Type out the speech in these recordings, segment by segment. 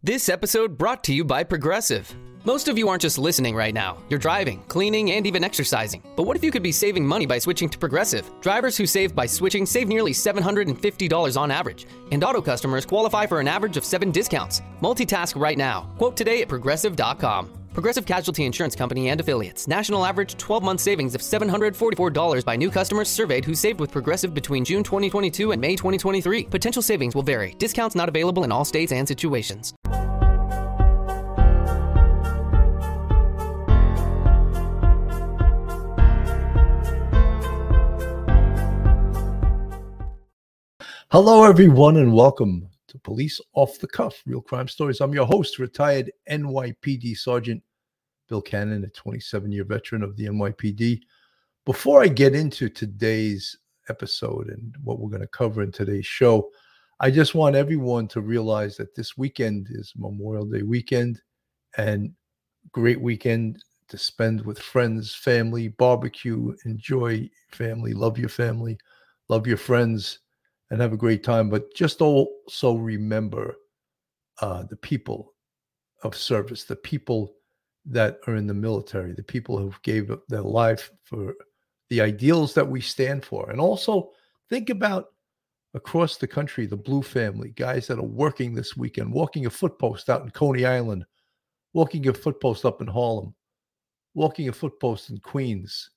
This episode brought to you by Progressive. Most of you aren't just listening right now. You're driving, cleaning, and even exercising. But what if you could be saving money by switching to Progressive? Drivers who save by switching save nearly $750 on average. And auto customers qualify for an average of 7 discounts. Multitask right now. Quote today at Progressive.com. Progressive Casualty Insurance Company and Affiliates. National average 12-month savings of $744 by new customers surveyed who saved with Progressive between June 2022 and May 2023. Potential savings will vary. Discounts not available in all states and situations. Hello, everyone, and welcome to Police Off the Cuff, Real Crime Stories. I'm your host, retired NYPD Sergeant Bill Cannon, a 27-year veteran of the NYPD. Before I get into today's episode and what we're going to cover in today's show, I just want everyone to realize that this weekend is Memorial Day weekend, and great weekend to spend with friends, family, barbecue, enjoy family, love your friends, and have a great time. But just also remember the people of service, the people that are in the military, the people who gave up their life for the ideals that we stand for. And also think about across the country, the Blue family, guys that are working this weekend, walking a footpost out in Coney Island, walking a footpost up in Harlem, walking a footpost in Queens,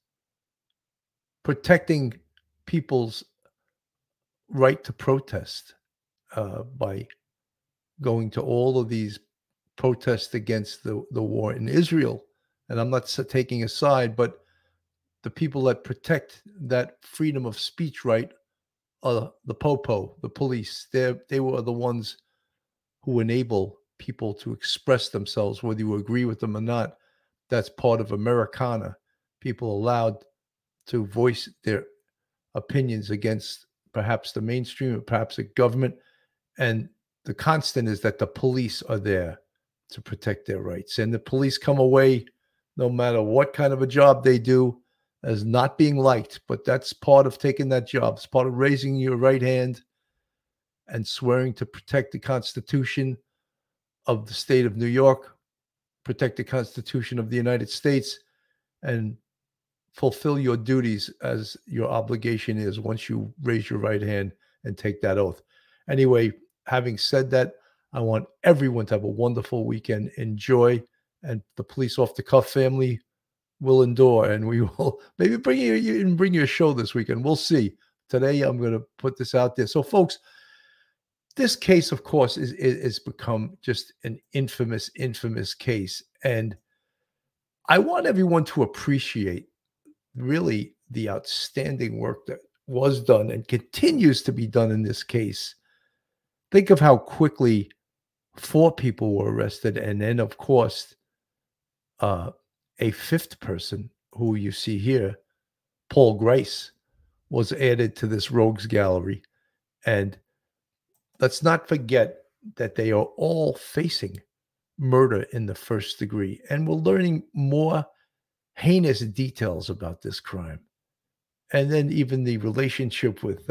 protecting people's right to protest by going to all of these protests against the war in Israel. And I'm not taking a side, but the people that protect that freedom of speech right are the popo, the police. They were the ones who enable people to express themselves, whether you agree with them or not. That's part of Americana. People allowed to voice their opinions against perhaps the mainstream or perhaps the government. And the constant is that the police are there to protect their rights. And the police come away, no matter what kind of a job they do, as not being liked. But that's part of taking that job. It's part of raising your right hand and swearing to protect the Constitution of the state of New York, protect the Constitution of the United States, and fulfill your duties as your obligation is once you raise your right hand and take that oath. Anyway, having said that, I want everyone to have a wonderful weekend. Enjoy, and the Police Off the Cuff family will endure, and we will maybe bring you a show this weekend. We'll see. Today, I'm going to put this out there. So, folks, this case, of course, is become just an infamous case, and I want everyone to appreciate really the outstanding work that was done and continues to be done in this case. Think of how quickly 4 people were arrested, and then, of course, a 5th person who you see here, Paul Grice, was added to this rogues gallery. And let's not forget that they are all facing murder in the first degree, and we're learning more heinous details about this crime. And then even the relationship with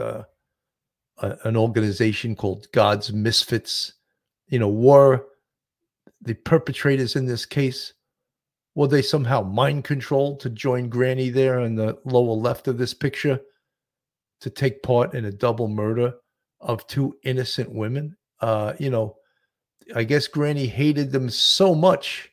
an organization called God's Misfits, were the perpetrators in this case, were they somehow mind controlled to join Granny there in the lower left of this picture to take part in a double murder of 2 innocent women? I guess Granny hated them so much.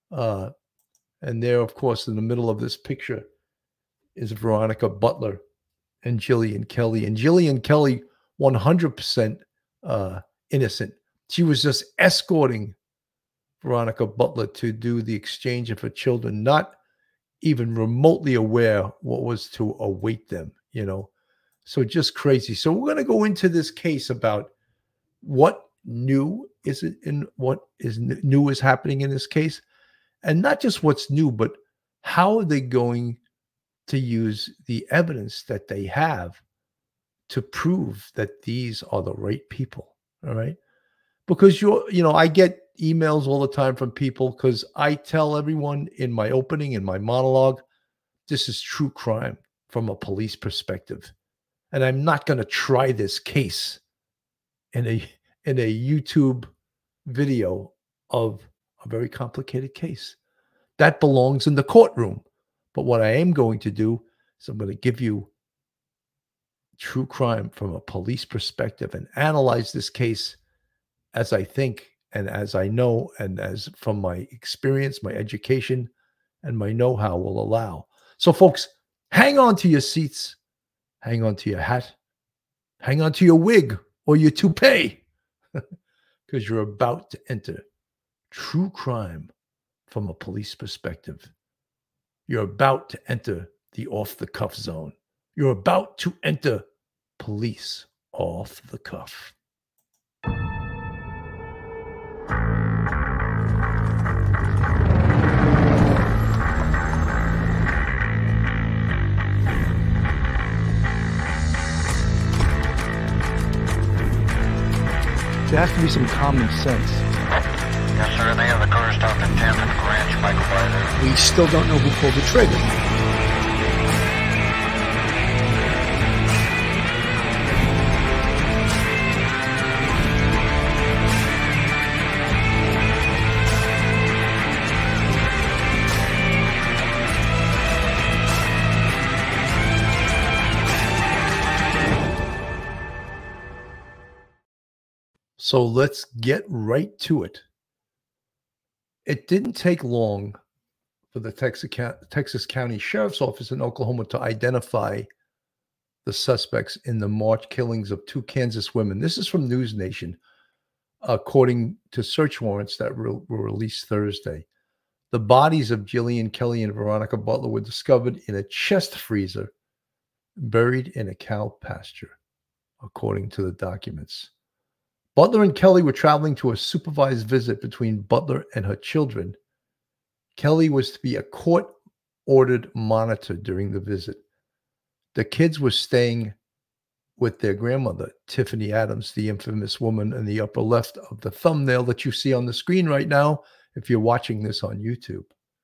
And there, of course, in the middle of this picture is Veronica Butler and Jillian Kelly. And Jillian Kelly, 100% innocent. She was just escorting Veronica Butler to do the exchange of her children, not even remotely aware what was to await them, So just crazy. So we're going to go into this case about what new is it and what is new is happening in this case. And not just what's new, but how are they going to use the evidence that they have to prove that these are the right people. All right. Because I get emails all the time from people because I tell everyone in my opening, in my monologue, this is true crime from a police perspective. And I'm not going to try this case in a YouTube video of a very complicated case. That belongs in the courtroom. But what I am going to do is I'm going to give you true crime from a police perspective and analyze this case as I think and as I know and as from my experience, my education, and my know-how will allow. So, folks, hang on to your seats, hang on to your hat, hang on to your wig or your toupee, because you're about to enter true crime from a police perspective. You're about to enter the off-the-cuff zone. You're about to enter police off the cuff. There has to be some common sense. Yes, sir. They have the car stopped at 10th and Ranch, Michael Ryder. We still don't know who pulled the trigger. So let's get right to it. It didn't take long for the Texas County Sheriff's Office in Oklahoma to identify the suspects in the March killings of 2 Kansas women. This is from News Nation, according to search warrants that were released Thursday. The bodies of Jillian Kelly and Veronica Butler were discovered in a chest freezer buried in a cow pasture, according to the documents. Butler and Kelly were traveling to a supervised visit between Butler and her children. Kelly was to be a court-ordered monitor during the visit. The kids were staying with their grandmother, Tiffany Adams, the infamous woman in the upper left of the thumbnail that you see on the screen right now if you're watching this on YouTube.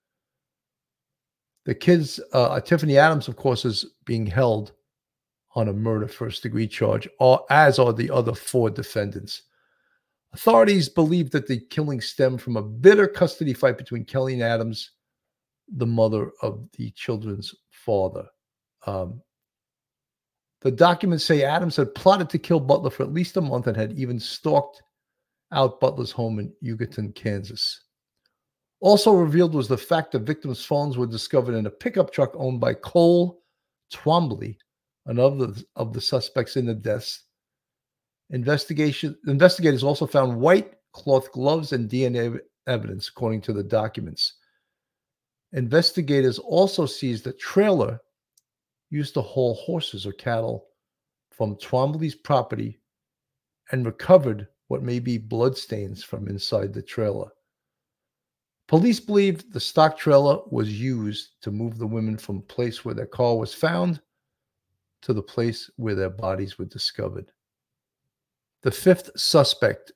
The kids, Tiffany Adams, of course, is being held on a murder first-degree charge, as are the other 4 defendants. Authorities believe that the killing stemmed from a bitter custody fight between Kelly and Adams, the mother of the children's father. The documents say Adams had plotted to kill Butler for at least a month and had even stalked out Butler's home in Hugoton, Kansas. Also revealed was the fact the victims' phones were discovered in a pickup truck owned by Cole Twombly, another of the suspects in the deaths. Investigators also found white cloth gloves and DNA evidence, according to the documents. Investigators also seized a trailer used to haul horses or cattle from Twombly's property and recovered what may be bloodstains from inside the trailer. Police believe the stock trailer was used to move the women from the place where their car was found to the place where their bodies were discovered. The 5th suspect,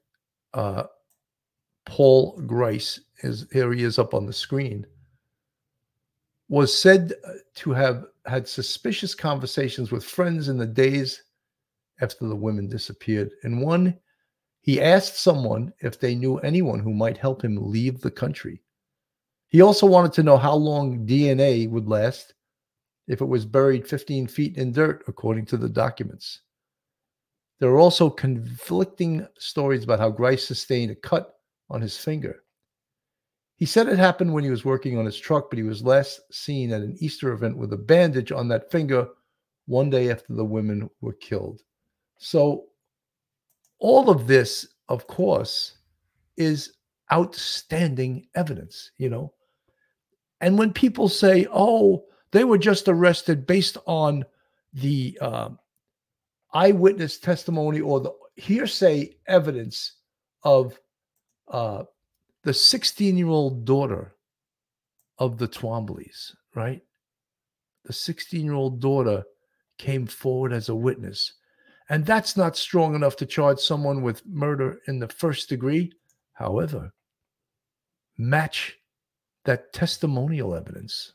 Paul Grice, here he is up on the screen, was said to have had suspicious conversations with friends in the days after the women disappeared. In one, he asked someone if they knew anyone who might help him leave the country. He also wanted to know how long DNA would last if it was buried 15 feet in dirt, according to the documents. There are also conflicting stories about how Grice sustained a cut on his finger. He said it happened when he was working on his truck, but he was last seen at an Easter event with a bandage on that finger one day after the women were killed. So all of this, of course, is outstanding evidence, And when people say, oh, they were just arrested based on the eyewitness testimony or the hearsay evidence of the 16-year-old daughter of the Twombleys, right? The 16-year-old daughter came forward as a witness. And that's not strong enough to charge someone with murder in the first degree. However, match that testimonial evidence.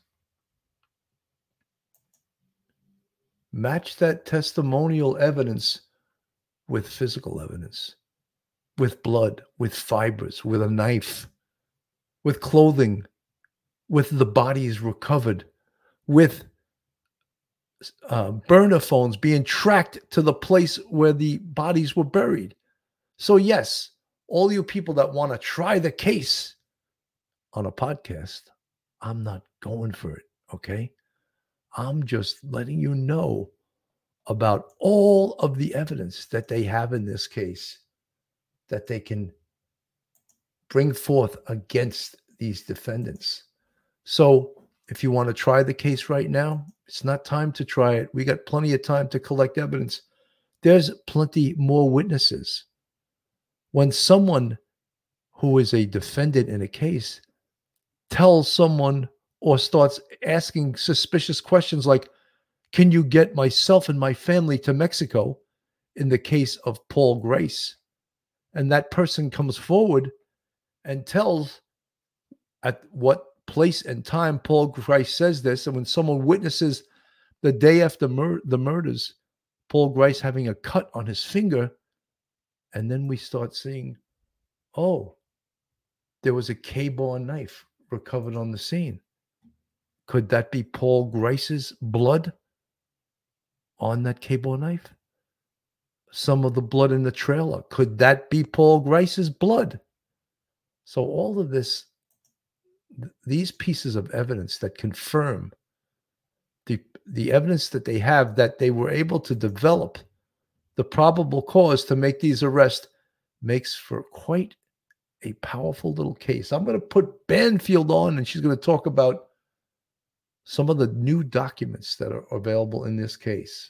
Match that testimonial evidence with physical evidence. with blood, with fibers, with a knife, with clothing, with the bodies recovered, with burner phones being tracked to the place where the bodies were buried. So yes, all you people that want to try the case on a podcast, I'm not going for it, okay? I'm just letting you know about all of the evidence that they have in this case that they can bring forth against these defendants. So if you want to try the case right now, it's not time to try it. We got plenty of time to collect evidence. There's plenty more witnesses. When someone who is a defendant in a case tells someone or starts asking suspicious questions like, can you get myself and my family to Mexico, in the case of Paul Grace? And that person comes forward and tells at what place and time Paul Grace says this. And when someone witnesses the day after the murders, Paul Grace having a cut on his finger, and then we start seeing, oh, there was a K-bar knife recovered on the scene. Could that be Paul Grace's blood on that K-bar knife? Some of the blood in the trailer, could that be Paul Grace's blood? So all of this, these pieces of evidence that confirm the evidence that they have, that they were able to develop the probable cause to make these arrests, makes for quite a powerful little case. I'm going to put Banfield on, and she's going to talk about some of the new documents that are available in this case.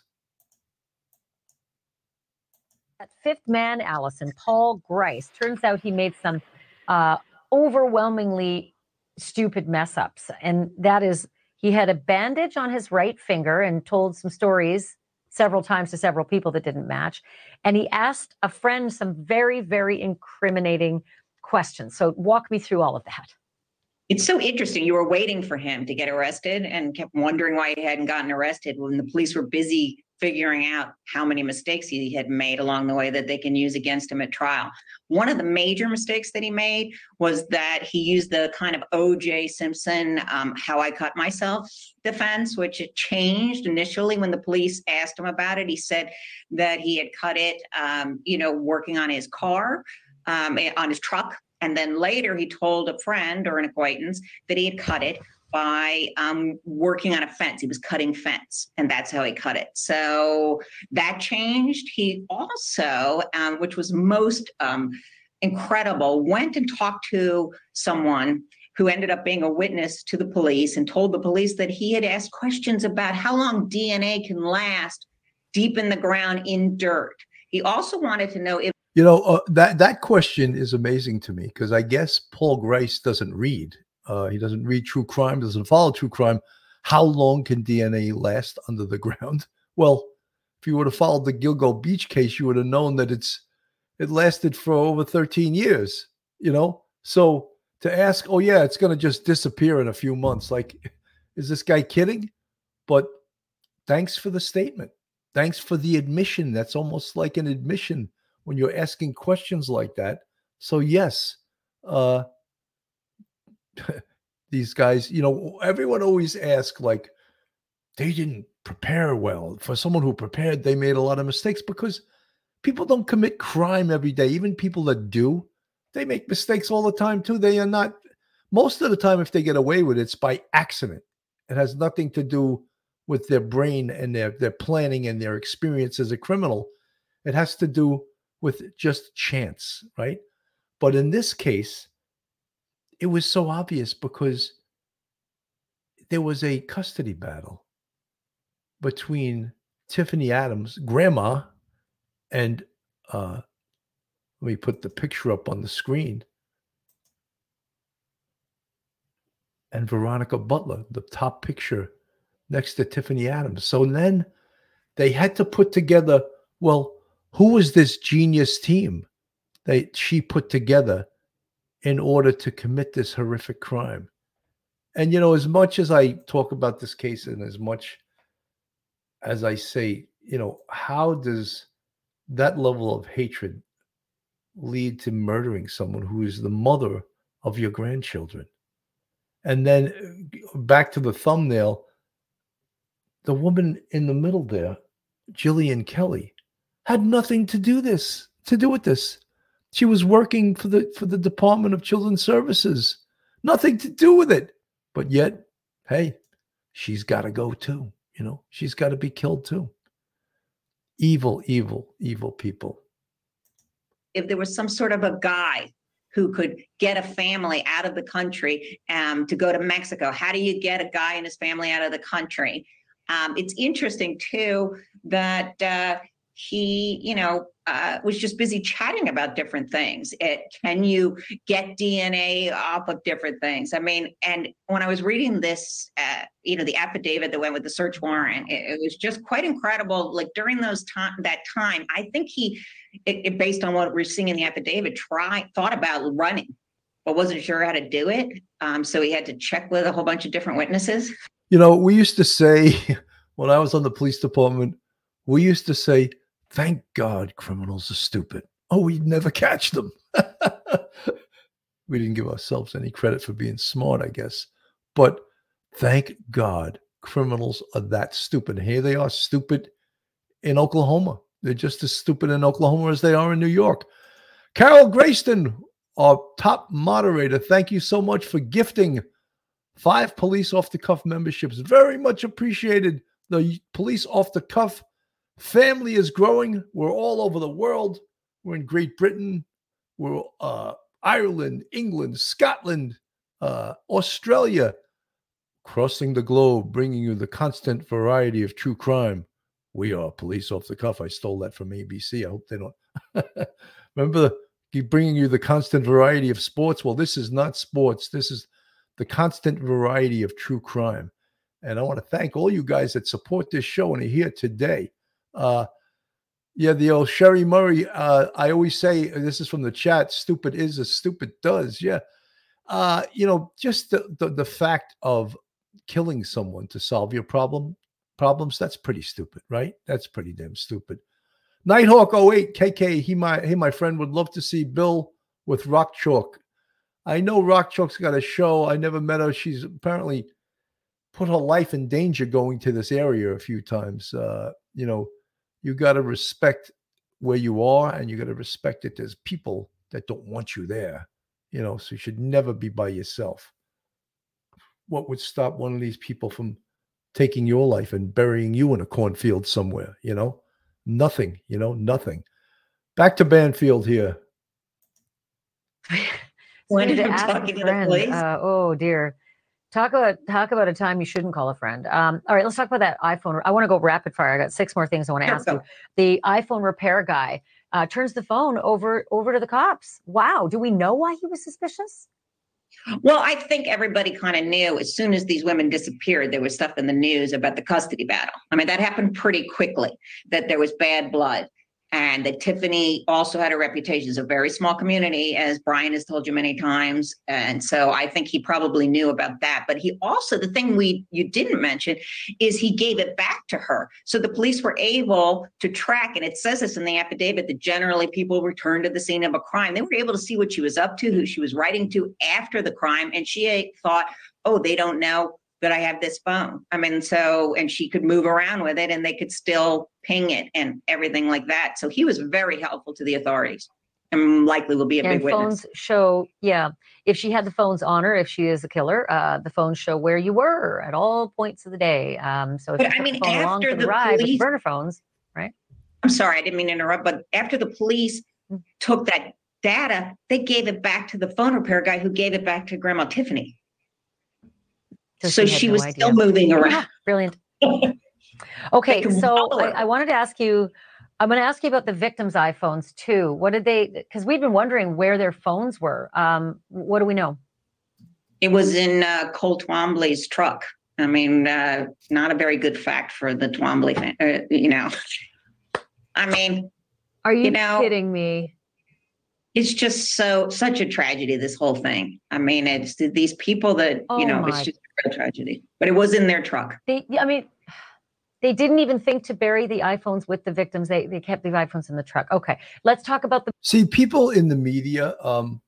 That fifth man, Allison, Paul Grace, turns out he made some overwhelmingly stupid mess ups. And that is, he had a bandage on his right finger and told some stories several times to several people that didn't match. And he asked a friend some very, very incriminating questions. So walk me through all of that. It's so interesting. You were waiting for him to get arrested and kept wondering why he hadn't gotten arrested when the police were busy figuring out how many mistakes he had made along the way that they can use against him at trial. One of the major mistakes that he made was that he used the kind of O.J. Simpson, how I cut myself defense, which it changed initially when the police asked him about it. He said that he had cut it, working on his car, on his truck. And then later he told a friend or an acquaintance that he had cut it by working on a fence. He was cutting fence, and that's how he cut it. So that changed. He also, which was most incredible, went and talked to someone who ended up being a witness to the police and told the police that he had asked questions about how long DNA can last deep in the ground in dirt. He also wanted to know if that question is amazing to me, because I guess Paul Grace doesn't read. He doesn't read true crime, doesn't follow true crime. How long can DNA last under the ground? Well, if you would have followed the Gilgo Beach case, you would have known that it lasted for over 13 years, So to ask, oh yeah, it's going to just disappear in a few months. Like, is this guy kidding? But thanks for the statement. Thanks for the admission. That's almost like an admission when you're asking questions like that. So yes, these guys, everyone always asks, like, they didn't prepare well. For someone who prepared, they made a lot of mistakes, because people don't commit crime every day. Even people that do, they make mistakes all the time too. They are not, most of the time, if they get away with it, it's by accident. It has nothing to do with their brain and their planning and their experience as a criminal. It has to do with just chance, right? But in this case, it was so obvious because there was a custody battle between Tiffany Adams' grandma and let me put the picture up on the screen, and Veronica Butler, the top picture next to Tiffany Adams. So then they had to put together, well, who was this genius team that she put together in order to commit this horrific crime? And, as much as I talk about this case and as much as I say, how does that level of hatred lead to murdering someone who is the mother of your grandchildren? And then back to the thumbnail, the woman in the middle there, Jillian Kelly, had nothing to do with this. She was working for the Department of Children's Services. Nothing to do with it. But yet, hey, she's got to go too. She's got to be killed too. Evil, evil, evil people. If there was some sort of a guy who could get a family out of the country to go to Mexico, how do you get a guy and his family out of the country? It's interesting too that he, was just busy chatting about different things. Can you get DNA off of different things? I mean, and when I was reading this, the affidavit that went with the search warrant, it was just quite incredible. Like during that time, I think he, based on what we're seeing in the affidavit, thought about running, but wasn't sure how to do it. So he had to check with a whole bunch of different witnesses. We used to say, when I was on the police department, we used to say, thank God criminals are stupid. Oh, we'd never catch them. We didn't give ourselves any credit for being smart, I guess. But thank God criminals are that stupid. Here they are, stupid in Oklahoma. They're just as stupid in Oklahoma as they are in New York. Carol Grayston, our top moderator, thank you so much for gifting 5 Police Off the Cuff memberships. Very much appreciated. The Police Off the Cuff family is growing. We're all over the world. We're in Great Britain. We're Ireland, England, Scotland, Australia, crossing the globe, bringing you the constant variety of true crime. We are Police Off the Cuff. I stole that from ABC. I hope they don't. Remember, bringing you the constant variety of sports. Well, this is not sports. This is the constant variety of true crime. And I want to thank all you guys that support this show and are here today. The old Sherry Murray, I always say, this is from the chat, stupid is as stupid does. Yeah. Just the fact of killing someone to solve your problems, that's pretty stupid, right? That's pretty damn stupid. Nighthawk 08, KK, my friend, would love to see Bill with Rock Chalk. I know Rock Chalk's got a show. I never met her. She's apparently put her life in danger going to this area a few times. You got to respect where you are, and you got to respect that there's people that don't want you there, so you should never be by yourself. What would stop one of these people from taking your life and burying you in a cornfield somewhere? Nothing, nothing. Back to Banfield here. When to I'm ask talking a to the friend, police. oh dear. Talk about a time you shouldn't call a friend. All right, let's talk about that iPhone. I want to go rapid fire. I got 6 more things I want to ask you. The iPhone repair guy turns the phone over to the cops. Wow. Do we know why he was suspicious? Well, I think everybody kind of knew as soon as these women disappeared, there was stuff in the news about the custody battle. I mean, that happened pretty quickly, that there was bad blood. And that Tiffany also had a reputation. It's a very small community, as Brian has told you many times. And so I think he probably knew about that. But he also, the thing you didn't mention is he gave it back to her. So the police were able to track, and it says this in the affidavit, that generally people return to the scene of a crime. They were able to see what she was up to, who she was writing to after the crime. And she thought, oh, they don't know that I have this phone. I mean, and she could move around with it and they could still ping it and everything like that. So he was very helpful to the authorities and likely will be a big witness. Phones show, if she had the phones on her, if she is a killer, the phones show where you were at all points of the day. So if you took the phone along for the ride with burner phones, right? I'm sorry, I didn't mean to interrupt, but after the police took that data, they gave it back to the phone repair guy who gave it back to Grandma Tiffany. So she was still moving around. Brilliant. Okay, so I wanted to ask you, I'm going to ask you about the victims' iPhones too. What did because we've been wondering where their phones were. What do we know? It was in Cole Twombly's truck. I mean, not a very good fact for the Twombly fan, I mean. Are you kidding me? It's just such a tragedy, this whole thing. I mean, it's these people that, it's just a real tragedy. But it was in their truck. They They didn't even think to bury the iPhones with the victims. They kept the iPhones in the truck. Okay, let's talk about the. See, people in the media,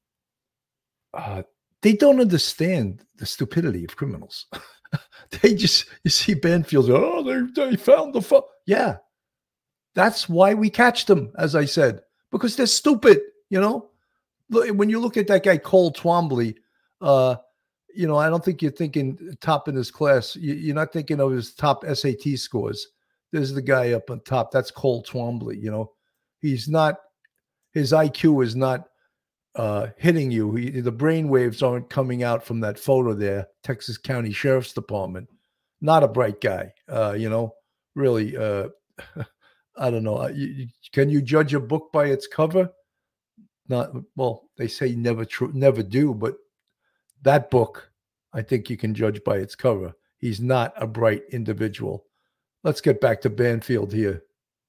they don't understand the stupidity of criminals. They just, you see Banfield, they found the phone. Yeah, that's why we catch them, as I said, because they're stupid, you know? When you look at that guy, Cole Twombly, you know, I don't think you're thinking top in his class. You're not thinking of his top SAT scores. There's the guy up on top. That's Cole Twombly, you know? He's not, his IQ is not hitting you. The brain waves aren't coming out from that photo there. Texas County Sheriff's Department. Not a bright guy, you know, really. I don't know. Can you judge a book by its cover? Not well. They say never do, but that book, I think you can judge by its cover. He's not a bright individual. Let's get back to Banfield here.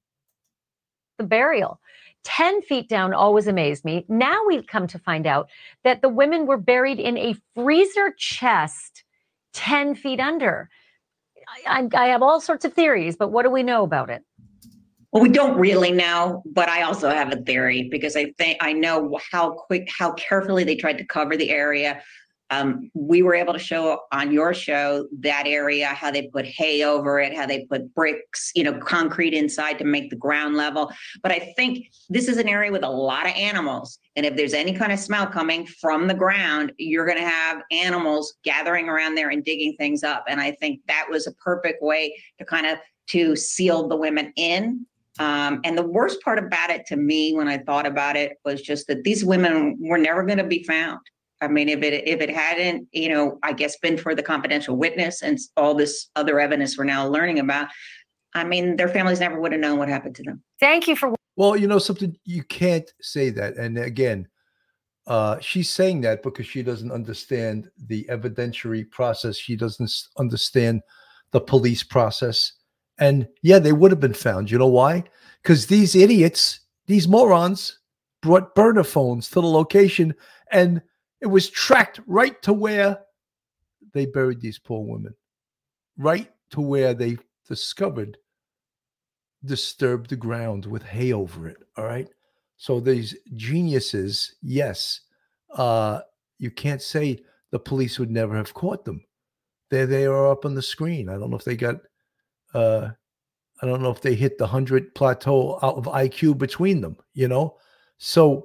The burial. 10 feet down always amazed me. Now we've come to find out that the women were buried in a freezer chest 10 feet under. I have all sorts of theories, but what do we know about it? Well, we don't really know, but I also have a theory because I know how carefully they tried to cover the area. We were able to show on your show that area, how they put hay over it, how they put bricks, you know, concrete inside to make the ground level. But I think this is an area with a lot of animals. And if there's any kind of smell coming from the ground, you're going to have animals gathering around there and digging things up. And I think that was a perfect way to seal the women in. And the worst part about it to me, when I thought about it, was just that these women were never going to be found. I mean, if it hadn't, you know, I guess been for the confidential witness and all this other evidence we're now learning about, I mean, their families never would have known what happened to them. Thank you for. Well, you know something, you can't say that. And again, she's saying that because she doesn't understand the evidentiary process. She doesn't understand the police process. And yeah, they would have been found. You know why? Because these idiots, these morons, brought burner phones to the location, and it was tracked right to where they buried these poor women, right to where they discovered disturbed the ground with hay over it. All right. So these geniuses, yes, you can't say the police would never have caught them. There they are up on the screen. I don't know if they got, I don't know if they hit the 100 plateau out of IQ between them, you know? So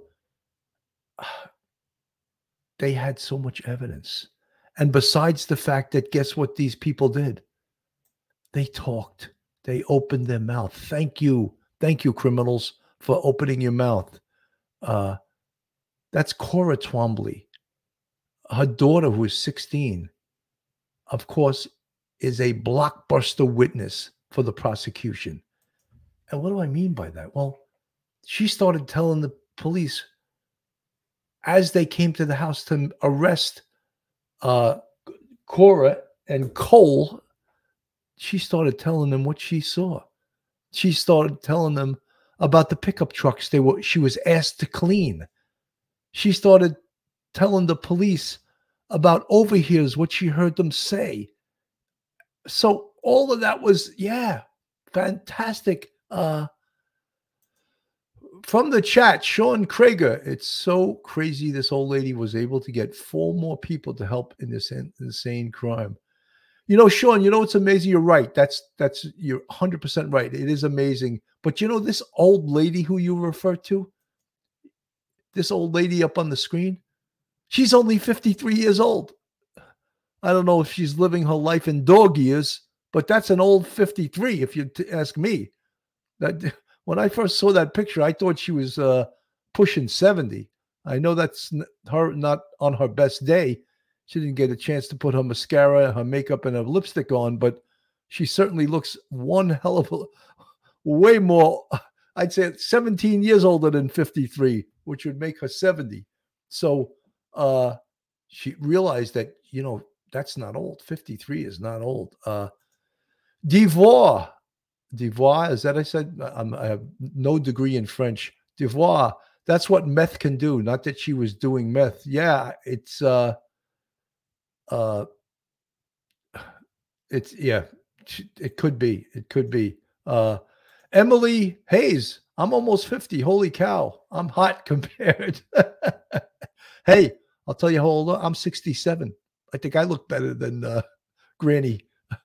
they had so much evidence. And besides the fact that, guess what these people did? They talked. They opened their mouth. Thank you. Thank you, criminals, for opening your mouth. That's Cora Twombly. Her daughter, who is 16, of course, is a blockbuster witness for the prosecution. And what do I mean by that? Well, she started telling the police as they came to the house to arrest Cora and Cole. She started telling them what she saw. She started telling them about the pickup trucks she was asked to clean. She started telling the police about overhears, what she heard them say. So all of that was, yeah, fantastic. From the chat, Sean Krager, it's so crazy this old lady was able to get 4 more people to help in this insane crime. You know, Sean, you know what's amazing? You're right. You're 100% right. It is amazing. But you know, this old lady who you refer to, this old lady up on the screen, she's only 53 years old. I don't know if she's living her life in dog years, but that's an old 53, if you ask me. That when I first saw that picture, I thought she was pushing 70. I know that's her not on her best day. She didn't get a chance to put her mascara, her makeup, and her lipstick on, but she certainly looks one hell of a way more. I'd say 17 years older than 53, which would make her 70. So she realized that, you know, that's not old. 53 is not old. Devoir, is that I said? I have no degree in French. Devoir, that's what meth can do. Not that she was doing meth. Yeah, it's It could be. It could be. Emily Hayes, I'm almost 50. Holy cow. I'm hot compared. Hey, I'll tell you how old I'm 67. I think I look better than Granny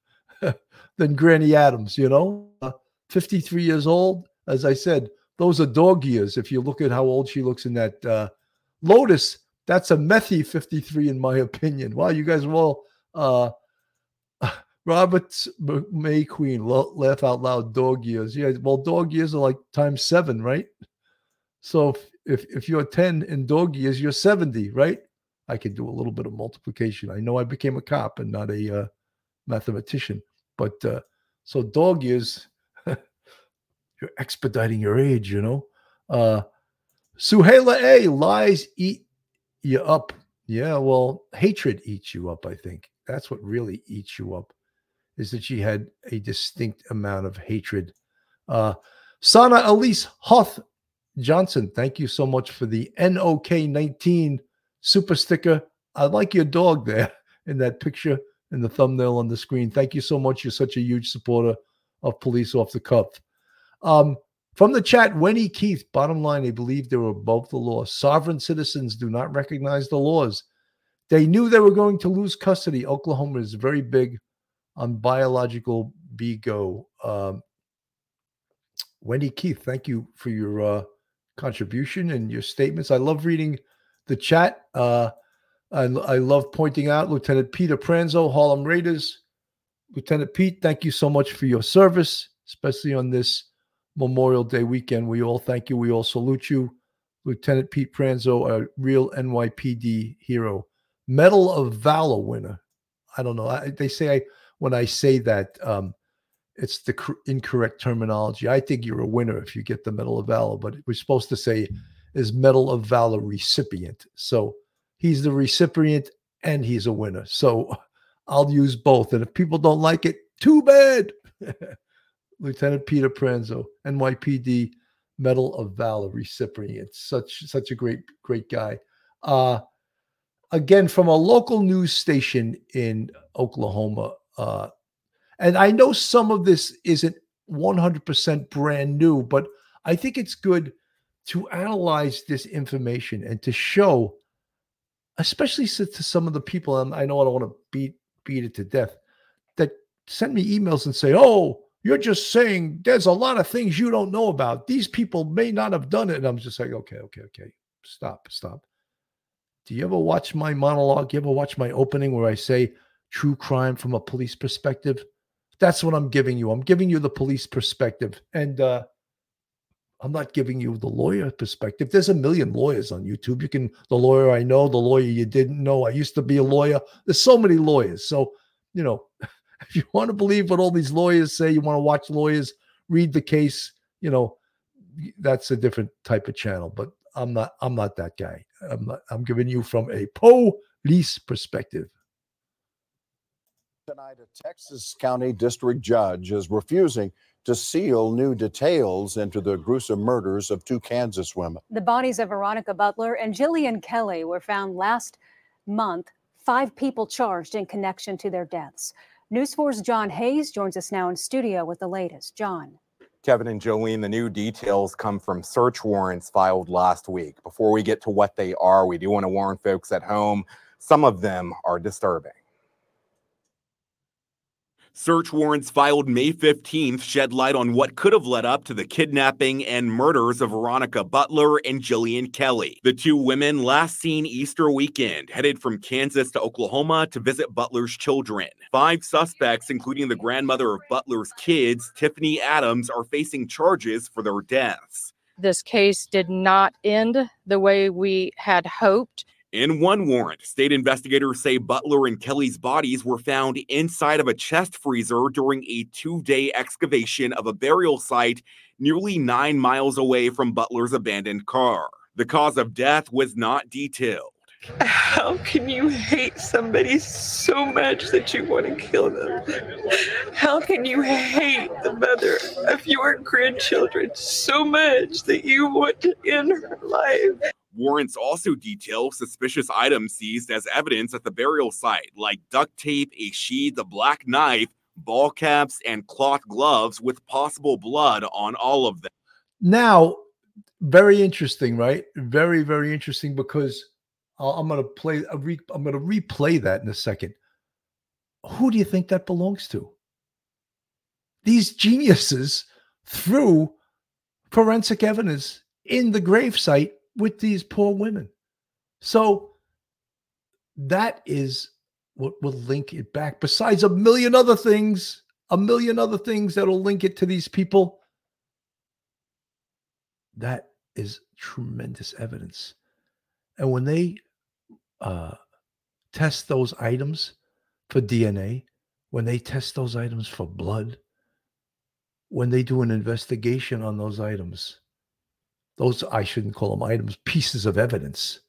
Adams, 53 years old. As I said, those are dog years. If you look at how old she looks in that Lotus, that's a methy 53 in my opinion. Wow, you guys are all Roberts May Queen, laugh out loud, dog years. Yeah, well, dog years are like times 7, right? So if you're 10 in dog years, you're 70, right? I can do a little bit of multiplication. I know I became a cop and not a mathematician, but so dog years, you're expediting your age, Suhaila A, lies eat you up. Yeah, well, hatred eats you up, I think. That's what really eats you up, is that she had a distinct amount of hatred. Sana Elise Hoth Johnson, thank you so much for the NOK19 super sticker. I like your dog there in that picture in the thumbnail on the screen. Thank you so much. You're such a huge supporter of Police Off the Cuff. From the chat, Winnie Keith, bottom line, they believe they were above the law. Sovereign citizens do not recognize the laws. They knew they were going to lose custody. Oklahoma is very big on biological BGO. Wendy Keith, thank you for your contribution and your statements. I love reading the chat. I love pointing out Lieutenant Peter Pranzo, Harlem Raiders. Lieutenant Pete, thank you so much for your service, especially on this Memorial Day weekend. We all thank you. We all salute you. Lieutenant Pete Pranzo, a real NYPD hero. Medal of Valor winner. I don't know. They say when I say that, it's the incorrect terminology. I think you're a winner if you get the Medal of Valor, but we're supposed to say is Medal of Valor recipient. So he's the recipient and he's a winner. So I'll use both. And if people don't like it, too bad. Lieutenant Peter Pranzo, NYPD Medal of Valor recipient. Such a great guy. Again, from a local news station in Oklahoma. And I know some of this isn't 100% brand new, but I think it's good to analyze this information and to show, especially to some of the people, and I know I don't want to beat it to death, that send me emails and say, oh, you're just saying there's a lot of things you don't know about. These people may not have done it. And I'm just like, okay. Stop. Do you ever watch my monologue? You ever watch my opening where I say true crime from a police perspective? That's what I'm giving you. I'm giving you the police perspective. And I'm not giving you the lawyer perspective. There's a million lawyers on YouTube. The lawyer I know, the lawyer you didn't know. I used to be a lawyer. There's so many lawyers. So, if you want to believe what all these lawyers say, you want to watch lawyers read the case, that's a different type of channel. But I'm not that guy. I'm giving you from a police perspective. Tonight, a Texas County District Judge is refusing to seal new details into the gruesome murders of 2 Kansas women. The bodies of Veronica Butler and Jillian Kelly were found last month. 5 people charged in connection to their deaths. News 4's John Hayes joins us now in studio with the latest. John. Kevin and Jolene, the new details come from search warrants filed last week. Before we get to what they are, we do want to warn folks at home, some of them are disturbing. Search warrants filed May 15th shed light on what could have led up to the kidnapping and murders of Veronica Butler and Jillian Kelly. The 2 women last seen Easter weekend, headed from Kansas to Oklahoma to visit Butler's children. 5 suspects, including the grandmother of Butler's kids, Tiffany Adams, are facing charges for their deaths. This case did not end the way we had hoped. In one warrant, state investigators say Butler and Kelly's bodies were found inside of a chest freezer during a 2-day excavation of a burial site nearly 9 miles away from Butler's abandoned car. The cause of death was not detailed. How can you hate somebody so much that you want to kill them? How can you hate the mother of your grandchildren so much that you want to end her life? Warrants also detail suspicious items seized as evidence at the burial site, like duct tape, a sheath, a black knife, ball caps, and cloth gloves with possible blood on all of them. Now, very interesting, right? Very, very interesting, because I'm going to replay that in a second. Who do you think that belongs to? These geniuses threw forensic evidence in the gravesite with these poor women. So that is what will link it back, besides a million other things that'll link it to these people. That is tremendous evidence. And when they test those items for DNA, when they test those items for blood, when they do an investigation on those items, those, I shouldn't call them items, pieces of evidence.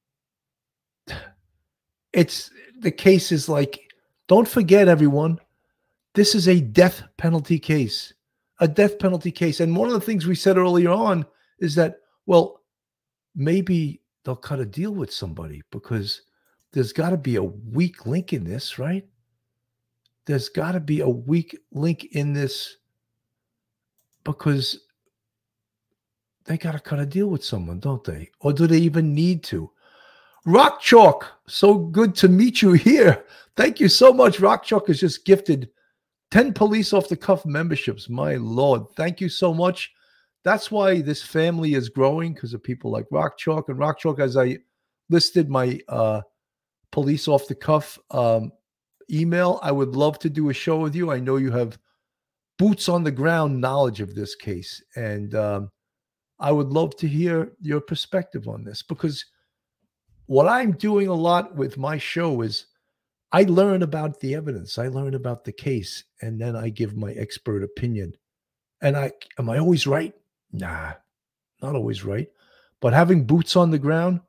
The case is like, don't forget, everyone, this is a death penalty case, And one of the things we said earlier on is that, well, maybe they'll cut a deal with somebody, because there's got to be a weak link in this, right? There's got to be a weak link in this, because they got to cut a deal with someone, don't they? Or do they even need to? Rock Chalk, so good to meet you here. Thank you so much. Rock Chalk has just gifted 10 Police Off the Cuff memberships. My Lord, thank you so much. That's why this family is growing, because of people like Rock Chalk. And Rock Chalk, as I listed my Police Off the Cuff email, I would love to do a show with you. I know you have boots on the ground knowledge of this case. And I would love to hear your perspective on this, because what I'm doing a lot with my show is I learn about the evidence. I learn about the case, and then I give my expert opinion. And am I always right? Nah, not always right. But having boots on the ground,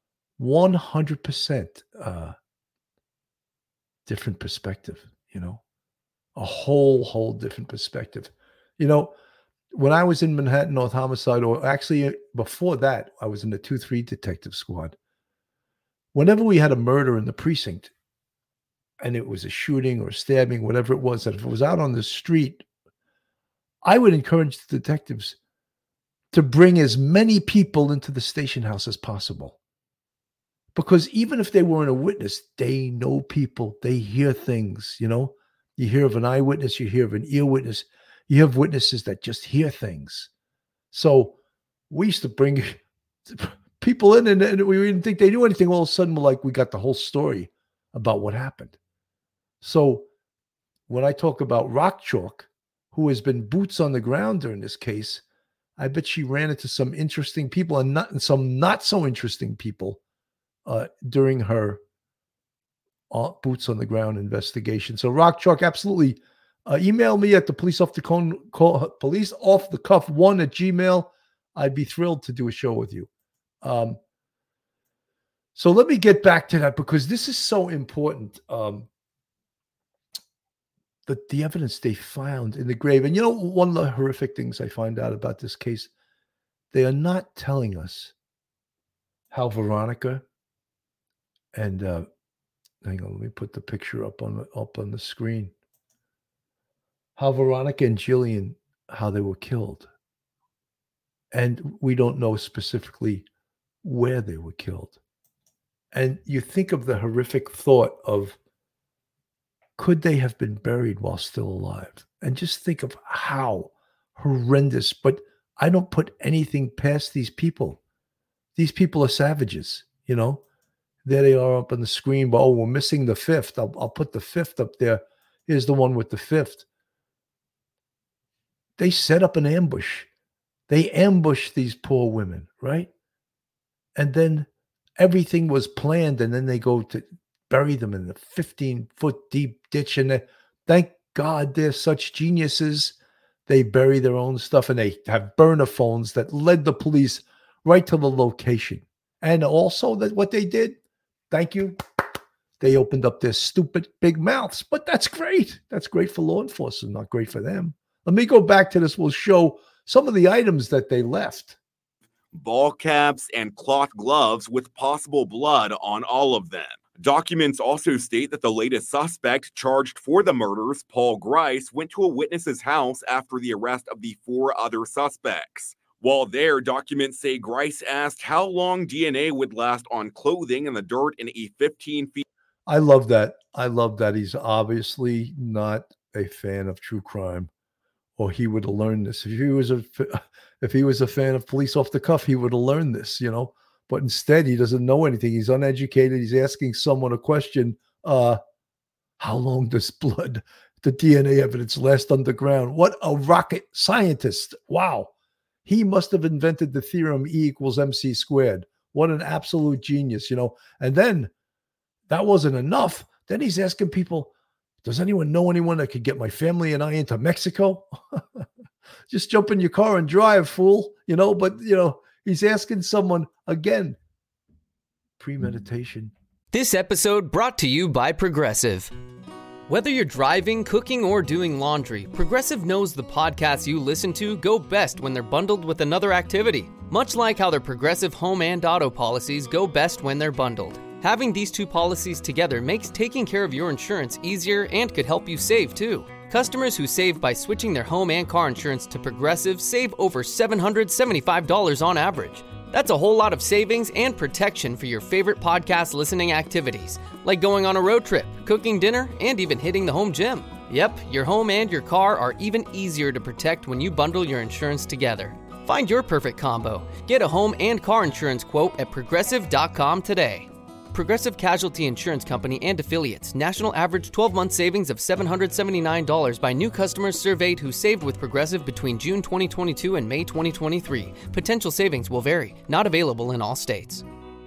100% different perspective, a whole different perspective. When I was in Manhattan North Homicide, or actually before that, I was in the 2-3 detective squad. Whenever we had a murder in the precinct, and it was a shooting or a stabbing, whatever it was, that if it was out on the street, I would encourage the detectives to bring as many people into the station house as possible. Because even if they weren't a witness, they know people, they hear things, You hear of an eyewitness, you hear of an ear witness, you have witnesses that just hear things. So we used to bring people in, and we didn't think they knew anything. All of a sudden, we got the whole story about what happened. So when I talk about Rock Chalk, who has been boots on the ground during this case, I bet she ran into some interesting people and some not so interesting people during her boots on the ground investigation. So Rock Chalk, absolutely. Email me at the police off the cuff 1@gmail.com. I'd be thrilled to do a show with you. So let me get back to that, because this is so important. The evidence they found in the grave. And one of the horrific things I find out about this case, they are not telling us how Veronica and hang on, let me put the picture up on the screen. How Veronica and Jillian, how they were killed. And we don't know specifically where they were killed. And you think of the horrific thought of, could they have been buried while still alive? And just think of how horrendous. But I don't put anything past these people. These people are savages, There they are up on the screen. But, we're missing the fifth. I'll put the fifth up there. Here's the one with the fifth. They set up an ambush. They ambushed these poor women, right? And then everything was planned, and then they go to bury them in the 15-foot deep ditch. And thank God they're such geniuses. They bury their own stuff, and they have burner phones that led the police right to the location. And also that what they did, thank you, they opened up their stupid big mouths. But that's great. That's great for law enforcement, not great for them. Let me go back to this. We'll show some of the items that they left. Ball caps and cloth gloves with possible blood on all of them. Documents also state that the latest suspect charged for the murders, Paul Grice, went to a witness's house after the arrest of the 4 other suspects. While there, documents say Grice asked how long DNA would last on clothing in the dirt in a 15 feet. I love that. I love that. He's obviously not a fan of true crime, or he would have learned this. If he was a fan of Police Off the Cuff, he would have learned this, But instead, he doesn't know anything. He's uneducated. He's asking someone a question. How long does the DNA evidence last underground? What a rocket scientist. Wow. He must have invented the theorem E = MC squared. What an absolute genius, And then that wasn't enough. Then he's asking people, does anyone know anyone that could get my family and I into Mexico? Just jump in your car and drive, fool. But he's asking someone, again, premeditation. This episode brought to you by Progressive. Whether you're driving, cooking, or doing laundry, Progressive knows the podcasts you listen to go best when they're bundled with another activity. Much like how their Progressive home and auto policies go best when they're bundled. Having these 2 policies together makes taking care of your insurance easier and could help you save, too. Customers who save by switching their home and car insurance to Progressive save over $775 on average. That's a whole lot of savings and protection for your favorite podcast listening activities, like going on a road trip, cooking dinner, and even hitting the home gym. Yep, your home and your car are even easier to protect when you bundle your insurance together. Find your perfect combo. Get a home and car insurance quote at Progressive.com today. Progressive Casualty Insurance Company and Affiliates. National average 12-month savings of $779 by new customers surveyed who saved with Progressive between June 2022 and May 2023. Potential savings will vary. Not available in all states.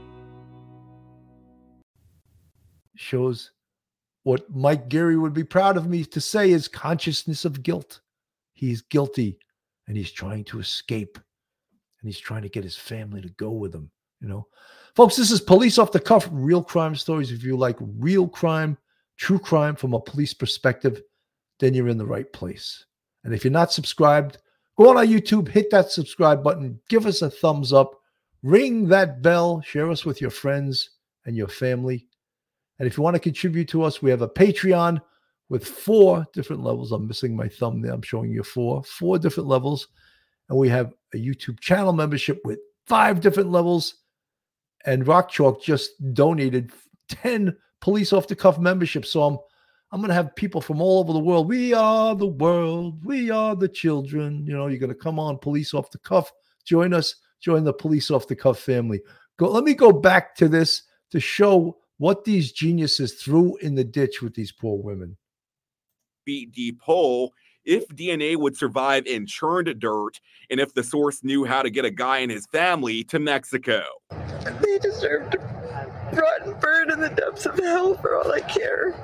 Shows what Mike Geary would be proud of me to say is consciousness of guilt. He's guilty and he's trying to escape and he's trying to get his family to go with him, Folks, this is Police Off the Cuff, real crime stories. If you like real crime, true crime from a police perspective, then you're in the right place. And if you're not subscribed, go on our YouTube, hit that subscribe button, give us a thumbs up, ring that bell, share us with your friends and your family. And if you want to contribute to us, we have a Patreon with 4 different levels. I'm missing my thumb there. I'm showing you 4 different levels. And we have a YouTube channel membership with 5 different levels. And Rock Chalk just donated 10 Police Off the Cuff memberships. So I'm going to have people from all over the world. We are the world. We are the children. You're going to come on Police Off the Cuff. Join us. Join the Police Off the Cuff family. Let me go back to this to show what these geniuses threw in the ditch with these poor women. Feet deep hole if DNA would survive in churned dirt and if the source knew how to get a guy and his family to Mexico. They deserve to rot and burn in the depths of hell for all I care.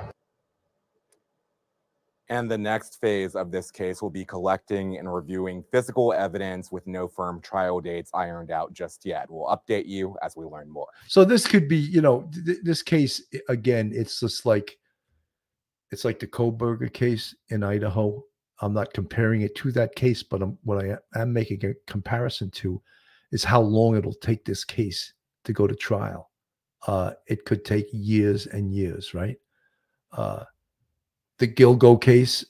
And the next phase of this case will be collecting and reviewing physical evidence with no firm trial dates ironed out just yet. We'll update you as we learn more. So this could be, this case, again, it's just like, it's like the Koberger case in Idaho. I'm not comparing it to that case, but what I am making a comparison to is how long it'll take this case to go to trial. It could take years and years, right? The Gilgo case,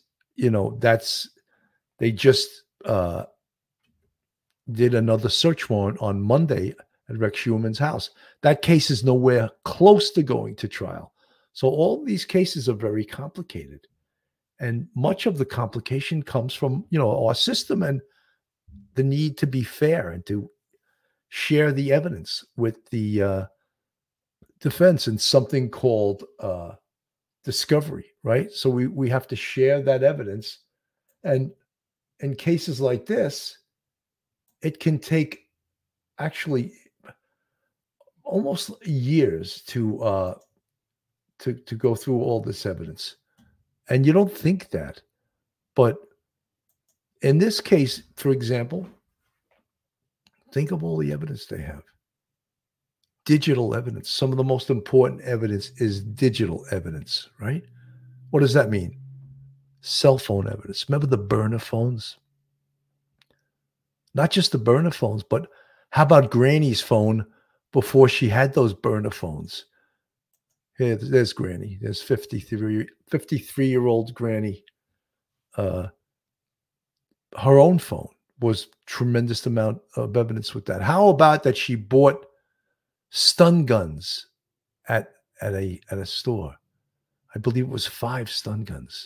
they just did another search warrant on Monday at Rex Schuman's house. That case is nowhere close to going to trial. So all these cases are very complicated. And much of the complication comes from, our system and the need to be fair and to share the evidence with the defense in something called discovery, right? So we have to share that evidence. And in cases like this, it can take actually almost years to go through all this evidence. And you don't think that. But in this case, for example, think of all the evidence they have. Digital evidence. Some of the most important evidence is digital evidence, right? What does that mean? Cell phone evidence. Remember the burner phones? Not just the burner phones, but how about Granny's phone before she had those burner phones? Here, there's Granny. There's 53-year-old Granny. Her own phone was tremendous amount of evidence with that. How about that she bought stun guns at a store? I believe it was 5 stun guns.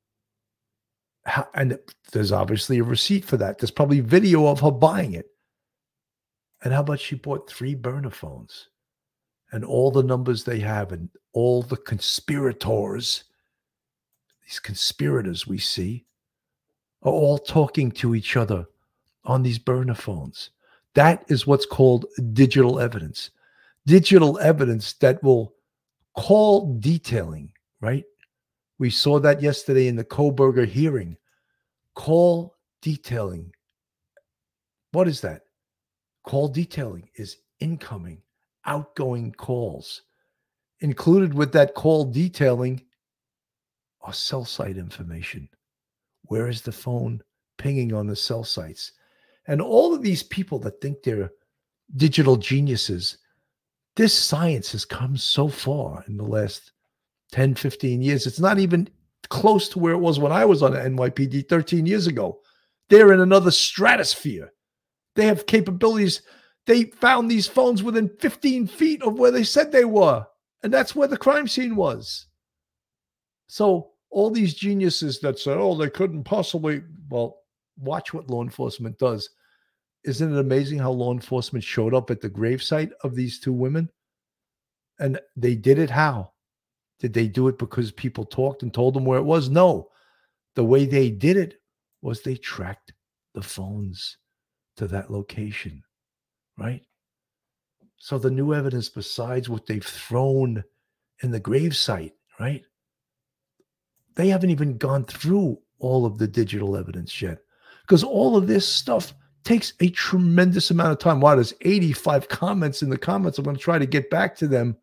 And there's obviously a receipt for that. There's probably video of her buying it. And how about she bought 3 burner phones? And all the numbers they have and all the conspirators, these conspirators we see, are all talking to each other on these burner phones. That is what's called digital evidence. Digital evidence that will call detailing, right? We saw that yesterday in the Koberger hearing. Call detailing. What is that? Call detailing is incoming, outgoing calls. Included with that call detailing are cell site information. Where is the phone pinging on the cell sites? And all of these people that think they're digital geniuses, this science has come so far in the last 10, 15 years. It's not even close to where it was when I was on the NYPD 13 years ago. They're in another stratosphere. They have capabilities. They found these phones within 15 feet of where they said they were. And that's where the crime scene was. So all these geniuses that say, oh, they couldn't possibly, well, watch what law enforcement does. Isn't it amazing how law enforcement showed up at the gravesite of these 2 women? And they did it how? Did they do it because people talked and told them where it was? No. The way they did it was they tracked the phones to that location, right? So the new evidence, besides what they've thrown in the gravesite, right? They haven't even gone through all of the digital evidence yet, because all of this stuff takes a tremendous amount of time. Wow, there's 85 comments in the comments. I'm going to try to get back to them.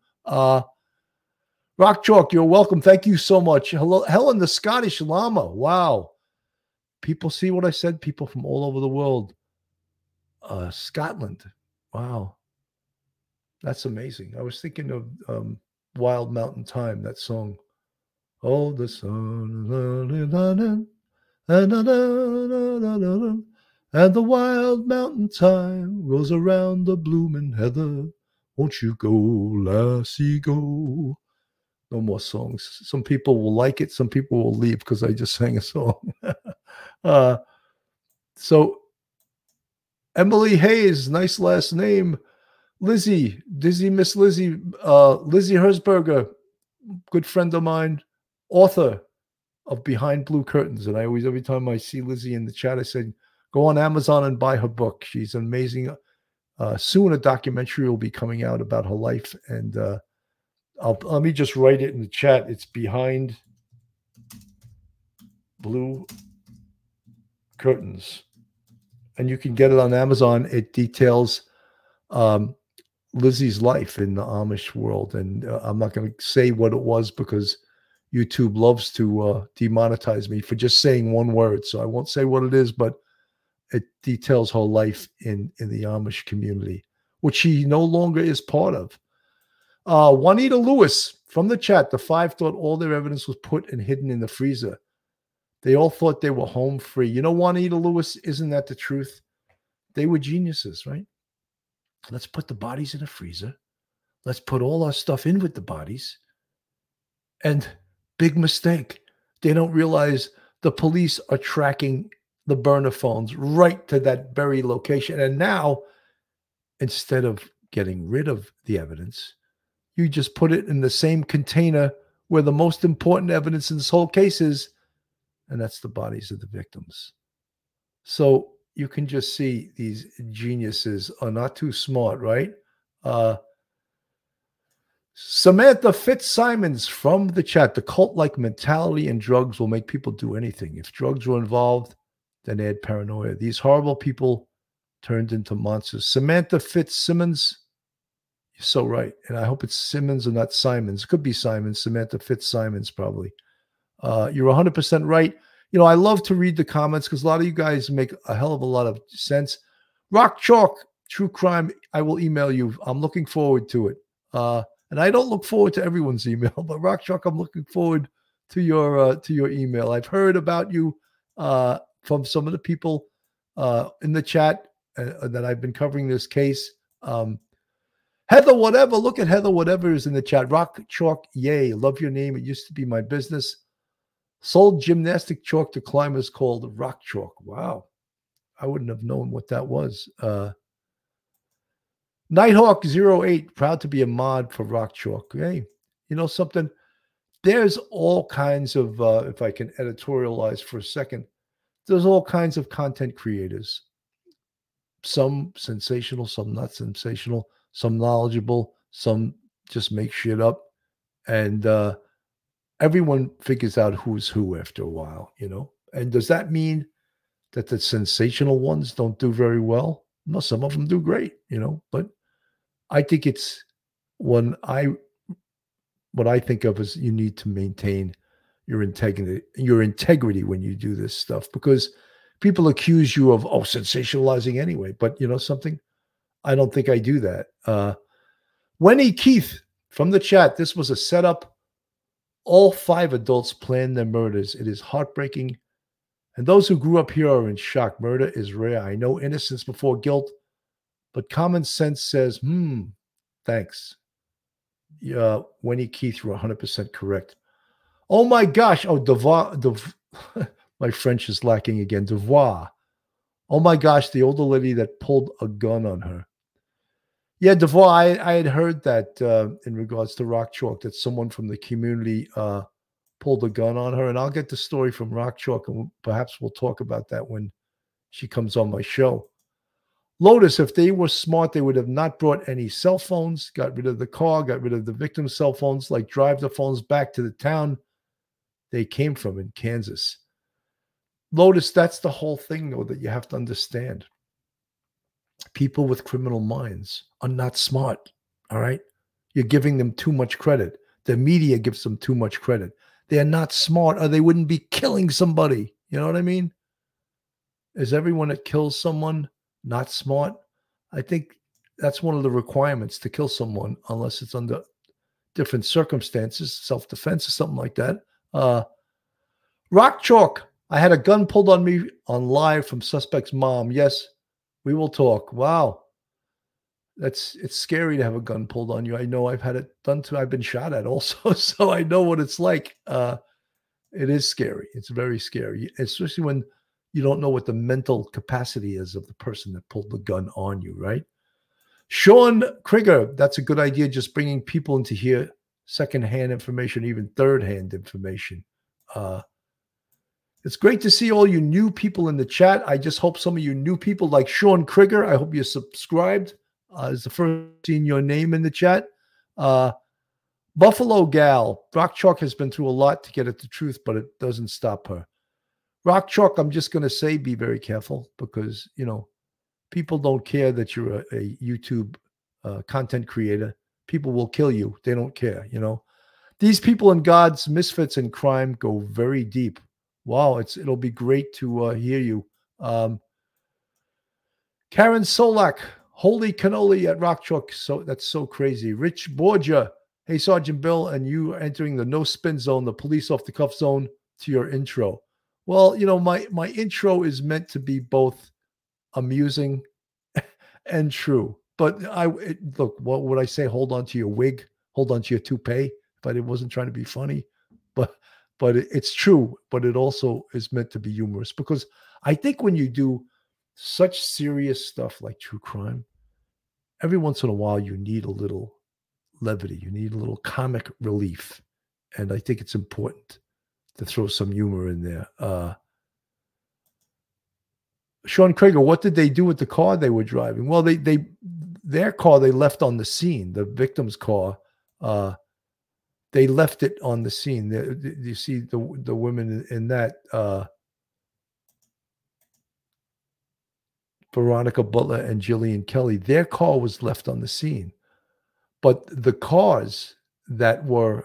Rock Chalk, you're welcome. Thank you so much. Hello, Helen, the Scottish Llama. Wow. People see what I said. People from all over the world. Scotland. Wow. That's amazing. I was thinking of Wild Mountain Thyme, that song. Oh, the sun and the wild mountain thyme goes around the blooming heather. Won't you go, lassie, go? No more songs. Some people will like it. Some people will leave because I just sang a song. So Emily Hayes, nice last name. Lizzie, Miss Lizzie, Lizzie Herzberger, good friend of mine, author of Behind Blue Curtains. And I always, every time I see Lizzie in the chat, I say, go on Amazon and buy her book. She's amazing. Soon a documentary will be coming out about her life. And let me just write it in the chat. It's Behind Blue Curtains. And you can get it on Amazon. It details Lizzie's life in the Amish world. And I'm not going to say what it was because YouTube loves to demonetize me for just saying one word. So I won't say what it is, but it details her life in the Amish community, which she no longer is part of. Juanita Lewis from the chat, the 5 thought all their evidence was put and hidden in the freezer. They all thought they were home free. You know, Juanita Lewis, isn't that the truth? They were geniuses, right? Let's put the bodies in a freezer. Let's put all our stuff in with the bodies. And big mistake. They don't realize the police are tracking the burner phones right to that very location. And now, instead of getting rid of the evidence, you just put it in the same container where the most important evidence in this whole case is, and that's the bodies of the victims. So you can just see these geniuses are not too smart, right? Samantha Fitzsimons from the chat, the cult-like mentality in drugs will make people do anything. If drugs were involved, then add paranoia. These horrible people turned into monsters. Samantha Fitzsimmons, you're so right. And I hope it's Simmons and not Simons. It could be Simons. Samantha Fitzsimons, probably. You're 100% right. You know, I love to read the comments because a lot of you guys make a hell of a lot of sense. Rock Chalk, True Crime, I will email you. I'm looking forward to it. And I don't look forward to everyone's email, but Rock Chalk, I'm looking forward to your email. I've heard about you from some of the people in the chat that I've been covering this case. Heather Whatever, look at Heather Whatever is in the chat. Rock Chalk, yay, love your name. It used to be my business. Sold gymnastic chalk to climbers called Rock Chalk. Wow. I wouldn't have known what that was. Nighthawk08, proud to be a mod for Rock Chalk. Hey, you know something? There's all kinds of, if I can editorialize for a second, there's all kinds of content creators. Some sensational, some not sensational, some knowledgeable, some just make shit up. And everyone figures out who's who after a while, you know? And does that mean that the sensational ones don't do very well? No, some of them do great, you know? But I think it's what I think of as you need to maintain your integrity when you do this stuff, because people accuse you of sensationalizing anyway. But you know something? I don't think I do that. Winnie Keith from the chat, this was a setup. All 5 adults planned their murders. It is heartbreaking. And those who grew up here are in shock. Murder is rare. I know innocence before guilt, but common sense says, thanks. Yeah, Winnie Keith, you're 100% correct. Oh my gosh. Oh, Devoir. My French is lacking again. Devoir. Oh my gosh, the older lady that pulled a gun on her. Yeah, Devoir, I had heard that in regards to Rock Chalk, that someone from the community pulled a gun on her. And I'll get the story from Rock Chalk, and perhaps we'll talk about that when she comes on my show. Lotus, if they were smart, they would have not brought any cell phones, got rid of the car, got rid of the victim's cell phones, like drive the phones back to the town they came from in Kansas. Lotus, that's the whole thing, though, that you have to understand. People with criminal minds are not smart, all right? You're giving them too much credit. The media gives them too much credit. They are not smart, or they wouldn't be killing somebody. You know what I mean? Is everyone that kills someone not smart? I think that's one of the requirements to kill someone, unless it's under different circumstances, self-defense or something like that. Rock Chalk, I had a gun pulled on me on live from suspect's mom. Yes, we will talk. Wow. It's scary to have a gun pulled on you. I know I've had it done too. I've been shot at also, so I know what it's like. It is scary. It's very scary, especially when you don't know what the mental capacity is of the person that pulled the gun on you, right? Sean Krieger, that's a good idea, just bringing people into here, secondhand information, even third-hand information. It's great to see all you new people in the chat. I just hope some of you new people like Sean Krieger, I hope you're subscribed. Is the first seeing your name in the chat. Buffalo Gal, Rock Chalk has been through a lot to get at the truth, but it doesn't stop her. Rock Chalk, I'm just going to say be very careful, because, you know, people don't care that you're a YouTube content creator. People will kill you. They don't care, you know. These people in God's misfits and crime go very deep. Wow, it'll be great to hear you. Karen Solak, holy cannoli at Rock Chalk. So that's so crazy. Rich Borgia, hey, Sergeant Bill, and you entering the no spin zone, the police off the cuff zone to your intro. Well, you know, my intro is meant to be both amusing and true. But look, what would I say? Hold on to your wig, hold on to your toupee. But it wasn't trying to be funny. But it's true. But it also is meant to be humorous, because I think when you do such serious stuff like true crime, every once in a while you need a little levity. You need a little comic relief, and I think it's important to throw some humor in there. Sean Krieger, what did they do with the car they were driving? Well, their car they left on the scene. The victim's car, they left it on the scene. You see the women in that, Veronica Butler and Jillian Kelly. Their car was left on the scene, but the cars that were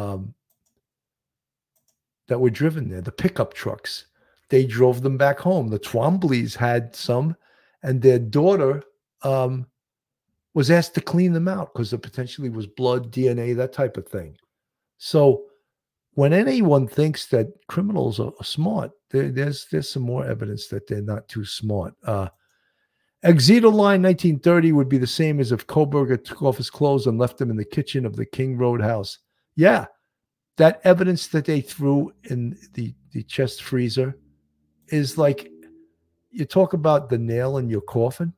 driven there, the pickup trucks, they drove them back home. The Twombleys had some, and their daughter was asked to clean them out because there potentially was blood, DNA, that type of thing. So when anyone thinks that criminals are smart, there's some more evidence that they're not too smart. Exeter Line 1930 would be the same as if Koberger took off his clothes and left them in the kitchen of the King Road house. Yeah, that evidence that they threw in the chest freezer is like, you talk about the nail in your coffin.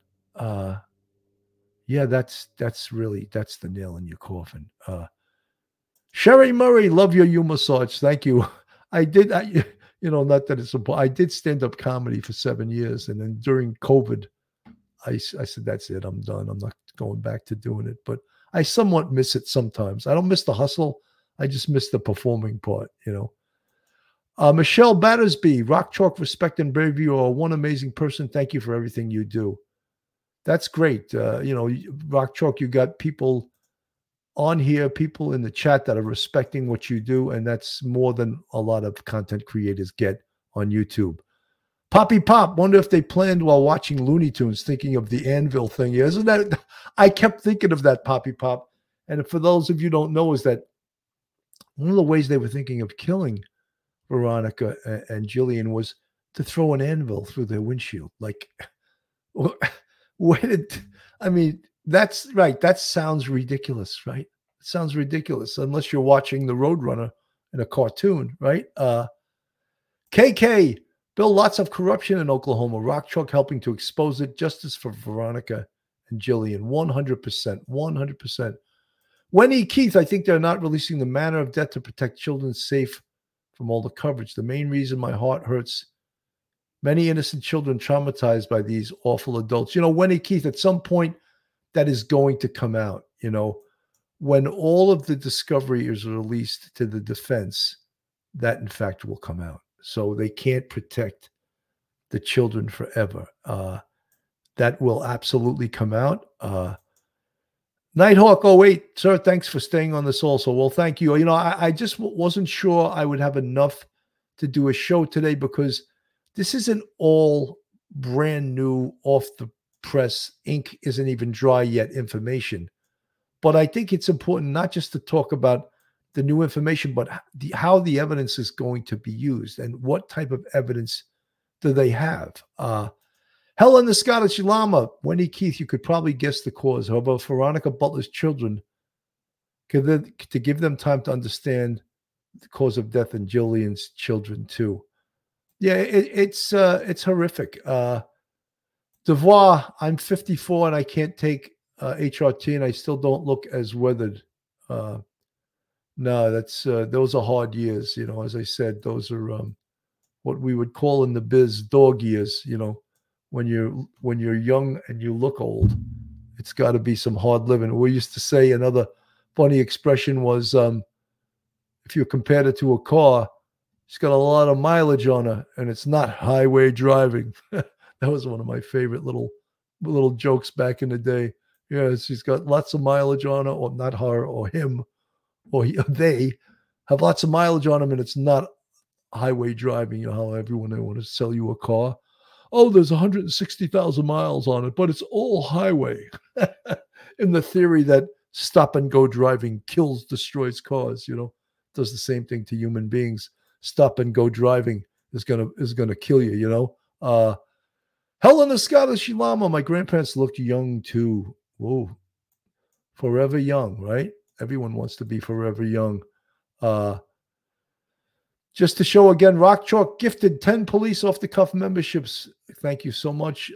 Yeah, that's the nail in your coffin. Sherry Murray, love your humor, Sarge. Thank you. Not that it's important. I did stand-up comedy for 7 years, and then during COVID, I said, that's it. I'm done. I'm not going back to doing it. But I somewhat miss it sometimes. I don't miss the hustle. I just miss the performing part, Michelle Battersby, Rock Chalk, respect and bravery. You are one amazing person. Thank you for everything you do. That's great. Rock Chalk, you got people on here, people in the chat that are respecting what you do, and that's more than a lot of content creators get on YouTube. Poppy Pop, wonder if they planned while watching Looney Tunes, thinking of the anvil thing. Isn't that? I kept thinking of that, Poppy Pop. And for those of you who don't know, is that one of the ways they were thinking of killing Veronica and Jillian was to throw an anvil through their windshield. Like, that's right. That sounds ridiculous, right? It sounds ridiculous unless you're watching the Roadrunner in a cartoon, right? KK, Bill, lots of corruption in Oklahoma. Rock Chalk helping to expose it. Justice for Veronica and Jillian, 100%, 100%. Wendy Keith, I think they're not releasing the manner of death to protect children safe from all the coverage. The main reason my heart hurts, many innocent children traumatized by these awful adults. Wendy Keith, at some point that is going to come out, when all of the discovery is released to the defense, that in fact will come out. So they can't protect the children forever. That will absolutely come out. Nighthawk 08, sir, thanks for staying on this also. Well, thank you. I just wasn't sure I would have enough to do a show today because this isn't all brand new, off the press, ink isn't even dry yet information. But I think it's important not just to talk about the new information, but how the evidence is going to be used and what type of evidence do they have. Helen the Scottish Llama, Wendy Keith, you could probably guess the cause. How about Veronica Butler's children? To give them time to understand the cause of death and Jillian's children too. Yeah, it's horrific. Devoir, I'm 54 and I can't take HRT and I still don't look as weathered. No, that's those are hard years. As I said, those are what we would call in the biz dog years. When you're young and you look old, it's got to be some hard living. We used to say another funny expression was, if you compared it to a car, it's got a lot of mileage on her, and it's not highway driving. That was one of my favorite little jokes back in the day. Yeah, she's got lots of mileage on her, or not her, or him, or they have lots of mileage on them, and it's not highway driving. How everyone, they want to sell you a car. Oh, there's 160,000 miles on it, but it's all highway. In the theory that stop and go driving destroys cars, does the same thing to human beings. Stop and go driving is gonna kill you, Helen the Scottish Llama, my grandparents looked young too. Whoa. Forever young, right? Everyone wants to be forever young. Just to show again, Rock Chalk gifted 10 police off the cuff memberships. Thank you so much.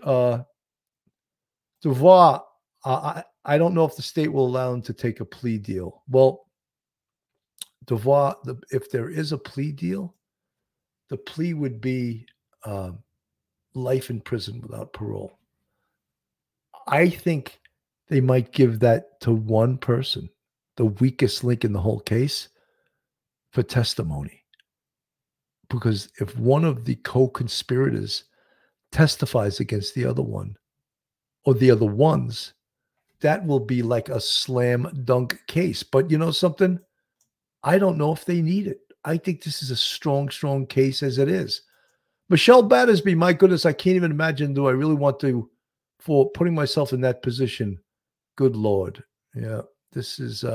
Devoir, I don't know if the state will allow him to take a plea deal. Well, Devoir, if there is a plea deal, the plea would be life in prison without parole. I think they might give that to one person, the weakest link in the whole case, for testimony. Because if one of the co-conspirators testifies against the other one or the other ones, that will be like a slam dunk case. But you know something? I don't know if they need it. I think this is a strong, strong case as it is. Michelle Battersby, my goodness, I can't even imagine, do I really want to, for putting myself in that position, Good Lord. Yeah. This is,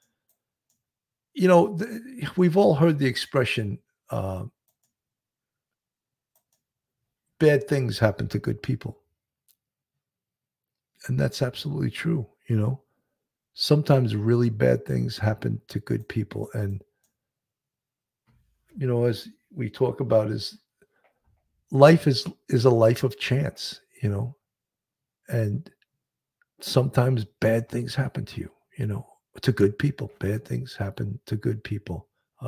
we've all heard the expression, bad things happen to good people. And that's absolutely true. Sometimes really bad things happen to good people. And, as we talk about, is life is a life of chance, and sometimes bad things happen to you, to good people. Bad things happen to good people.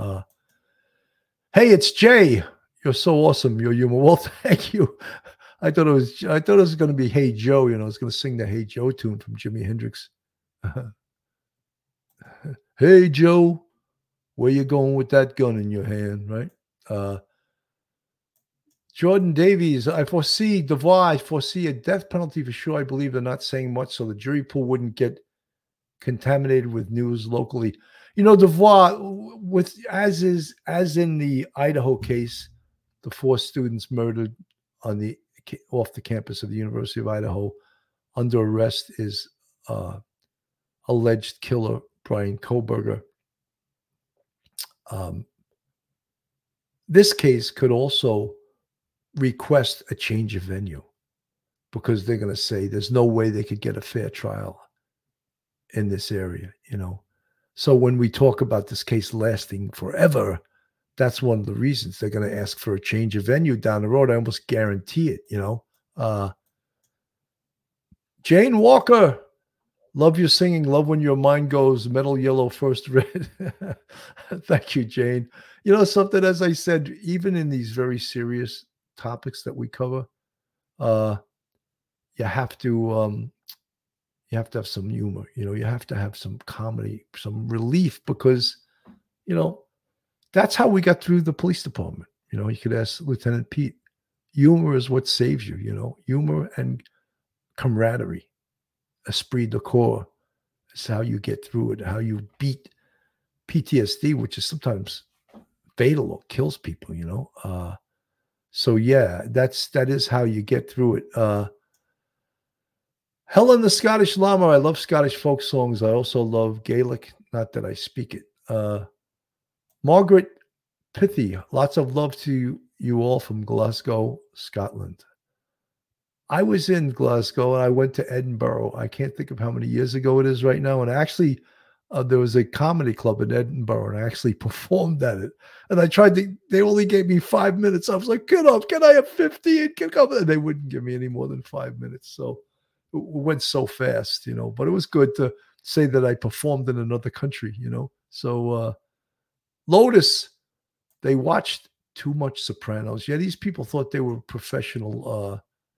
Hey, it's Jay. You're so awesome. Your humor. Well, thank you. I thought it was going to be Hey Joe. I was going to sing the Hey Joe tune from Jimi Hendrix. Hey Joe, where you going with that gun in your hand, right? Jordan Davies, I foresee a death penalty for sure. I believe they're not saying much, so the jury pool wouldn't get contaminated with news locally. Devois, as in the Idaho case, the 4 students murdered off the campus of the University of Idaho. Under arrest is alleged killer Brian Koberger. This case could also request a change of venue because they're going to say there's no way they could get a fair trial in this area, So when we talk about this case lasting forever, that's one of the reasons they're going to ask for a change of venue down the road. I almost guarantee it, Jane Walker, love your singing. Love when your mind goes metal yellow first red. Thank you, Jane. Something, as I said, even in these very serious topics that we cover, you have to have some humor. You have to have some comedy, some relief, because that's how we got through the police department. You could ask Lieutenant Pete. Humor is what saves you. Humor and camaraderie, esprit de corps, is how you get through it. How you beat PTSD, which is sometimes fatal or kills people. So yeah, that is how you get through it. Helen the Scottish Llama. I love Scottish folk songs. I also love Gaelic. Not that I speak it. Margaret Pithy. Lots of love to you all from Glasgow, Scotland. I was in Glasgow and I went to Edinburgh. I can't think of how many years ago it is right now. And actually, there was a comedy club in Edinburgh, and I actually performed at it. And I tried they only gave me 5 minutes. I was like, get up, can I have 50? And they wouldn't give me any more than 5 minutes. So it went so fast, but it was good to say that I performed in another country, So Lotus, they watched too much Sopranos. Yeah, these people thought they were professional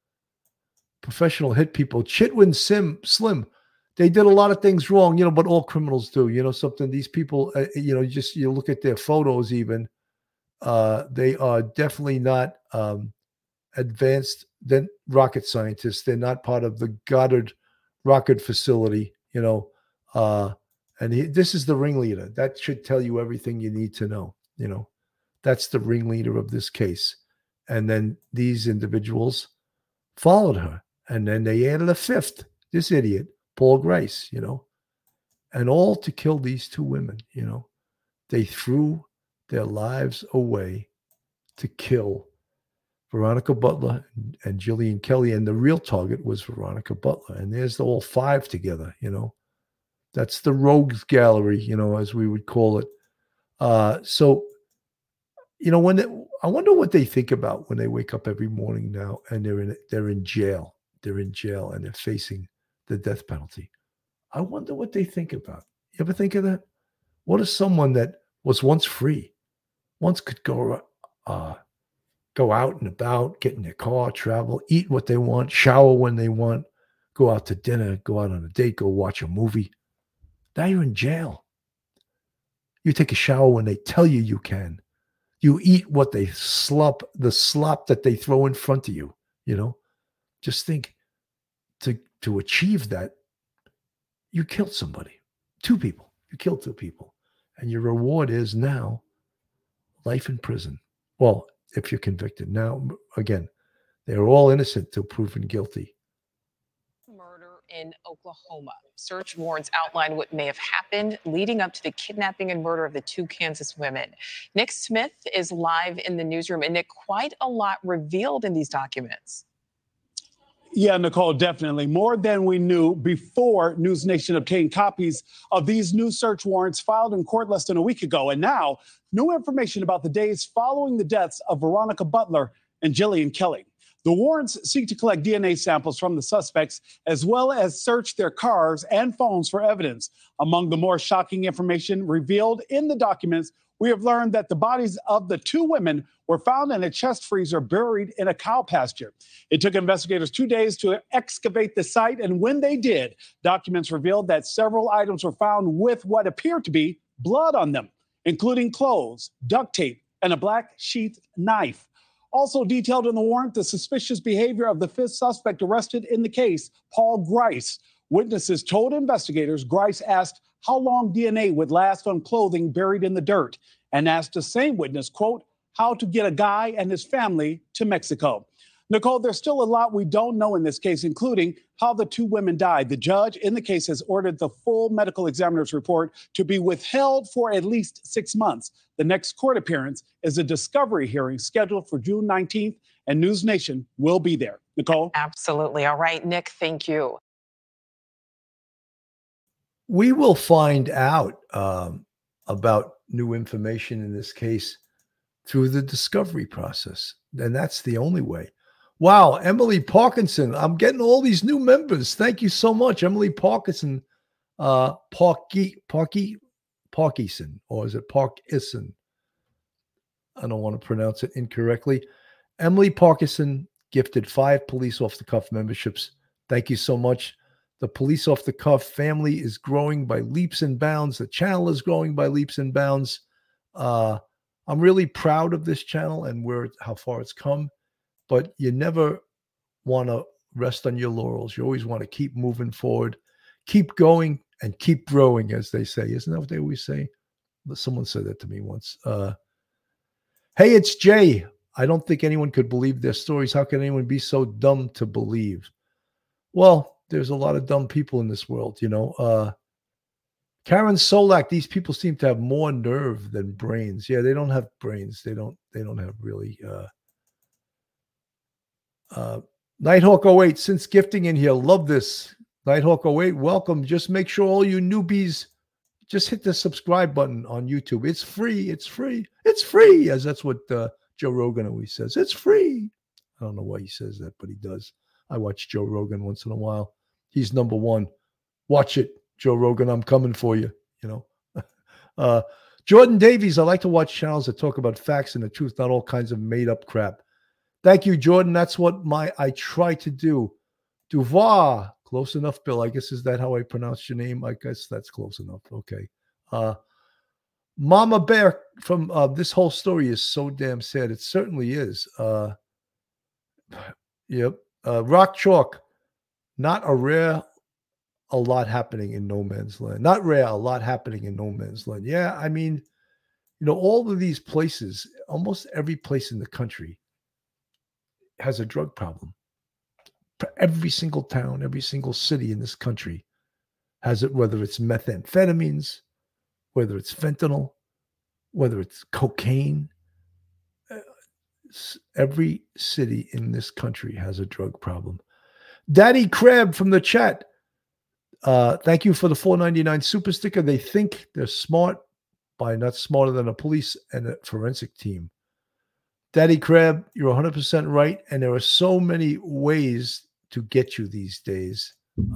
hit people. Chitwin Slim, they did a lot of things wrong, but all criminals do. Something, these people, you look at their photos even, they are definitely not advanced than rocket scientists. They're not part of the Goddard rocket facility, this is the ringleader. That should tell you everything you need to know. That's the ringleader of this case. And then these individuals followed her. And then they added a fifth, this idiot, Paul Grace, and all to kill these 2 women. They threw their lives away to kill Veronica Butler and Gillian Kelly. And the real target was Veronica Butler. And there's all 5 together, That's the rogues gallery, as we would call it. So, I wonder what they think about when they wake up every morning now and they're in jail. They're in jail and they're facing the death penalty. I wonder what they think about. You ever think of that? What if someone that was once free, once could go out and about, get in their car, travel, eat what they want, shower when they want, go out to dinner, go out on a date, go watch a movie. Now you're in jail. You take a shower when they tell you you can. You eat what the slop that they throw in front of you, Just think, to achieve that, you killed somebody. 2 people. You killed 2 people. And your reward is now life in prison. Well, if you're convicted. Now, again, they're all innocent till proven guilty. Murder in Oklahoma. Search warrants outline what may have happened leading up to the kidnapping and murder of the two Kansas women. Nick Smith is live in the newsroom. And Nick, quite a lot revealed in these documents. Yeah, Nicole, definitely. More than we knew before News Nation obtained copies of these new search warrants filed in court less than a week ago. And now, new information about the days following the deaths of Veronica Butler and Jillian Kelly. The warrants seek to collect DNA samples from the suspects, as well as search their cars and phones for evidence. Among the more shocking information revealed in the documents, we have learned that the bodies of the two women were found in a chest freezer buried in a cow pasture. It took investigators 2 days to excavate the site, and when they did, documents revealed that several items were found with what appeared to be blood on them, including clothes, duct tape, and a black sheath knife. Also detailed in the warrant, the suspicious behavior of the fifth suspect arrested in the case, Paul Grice. Witnesses told investigators Grice asked how long DNA would last on clothing buried in the dirt, and asked the same witness, quote, how to get a guy and his family to Mexico. Nicole, there's still a lot we don't know in this case, including how the two women died. The judge in the case has ordered the full medical examiner's report to be withheld for at least 6 months. The next court appearance is a discovery hearing scheduled for June 19th, and News Nation will be there. Nicole? Absolutely. All right, Nick, thank you. We will find out about new information in this case through the discovery process. And that's the only way. Wow, Emily Parkinson. I'm getting all these new members. Thank you so much. Emily Parkinson, Parkinson, or is it Parkinson? I don't want to pronounce it incorrectly. Emily Parkinson gifted 5 police off the cuff memberships. Thank you so much. The Police Off the Cuff family is growing by leaps and bounds. The channel is growing by leaps and bounds. I'm really proud of this channel and how far it's come, but you never want to rest on your laurels. You always want to keep moving forward, keep going, and keep growing, as they say. Isn't that what they always say? Someone said that to me once. Hey, it's Jay. I don't think anyone could believe their stories. How can anyone be so dumb to believe? Well, there's a lot of dumb people in this world, you know. Karen Solak, these people seem to have more nerve than brains. Yeah, they don't have brains. They don't have really Nighthawk 08, since gifting in here, love this. Nighthawk 08, welcome. Just make sure all you newbies just hit the subscribe button on YouTube. It's free. It's free. It's free. As that's what Joe Rogan always says. It's free. I don't know why he says that, but he does. I watch Joe Rogan once in a while. He's number one. Watch it, Joe Rogan. I'm coming for you, you know. Jordan Davies, I like to watch channels that talk about facts and the truth, not all kinds of made up crap. Thank you, Jordan. That's what I try to do. Duvoir, close enough, Bill. I guess, is that how I pronounce your name? I guess that's close enough. Okay. Mama Bear, from this whole story is so damn sad. It certainly is. Yep. Rock Chalk, not a lot happening in no man's land. Not rare, a lot happening in no man's land. Yeah, I mean, you know, all of these places, almost every place in the country has a drug problem. Every single town, every single city in this country has it, whether it's methamphetamines, whether it's fentanyl, whether it's cocaine. Every city in this country has a drug problem. Daddy Crab from the chat. Thank you for the $4.99 super sticker. They think they're smart by not smarter than a police and a forensic team. Daddy Crab, you're 100% right. And there are so many ways to get you these days.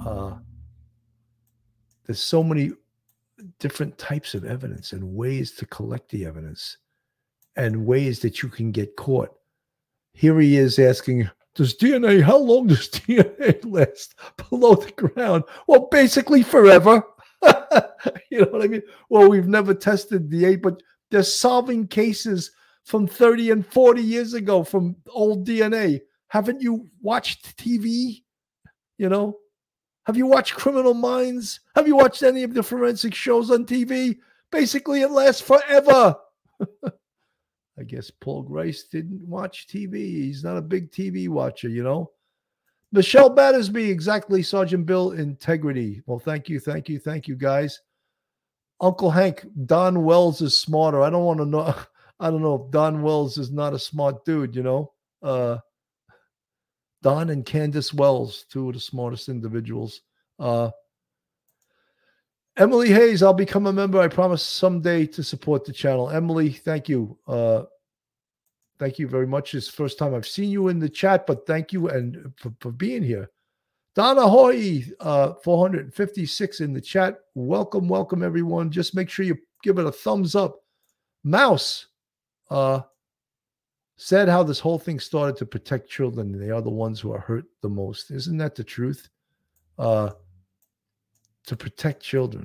There's so many different types of evidence and ways to collect the evidence and ways that you can get caught. Here he is asking, how long does DNA last below the ground? Well, basically forever. You know what I mean? Well, we've never tested DNA, but they're solving cases from 30 and 40 years ago from old DNA. Haven't you watched TV? You know? Have you watched Criminal Minds? Have you watched any of the forensic shows on TV? Basically, it lasts forever. I guess Paul Grice didn't watch TV. He's not a big TV watcher, you know. Michelle Battersby, exactly, Sergeant Bill, integrity. Well, thank you, guys. Uncle Hank, Don Wells is smarter. I don't know if Don Wells is not a smart dude, Don and Candace Wells, two of the smartest individuals. Emily Hayes, I'll become a member. I promise someday to support the channel. Emily, thank you. Thank you very much. It's the first time I've seen you in the chat, but thank you and for being here. Donna Hoy, 456 in the chat. Welcome, everyone. Just make sure you give it a thumbs up. Mouse said how this whole thing started to protect children. They are the ones who are hurt the most. Isn't that the truth? To protect children.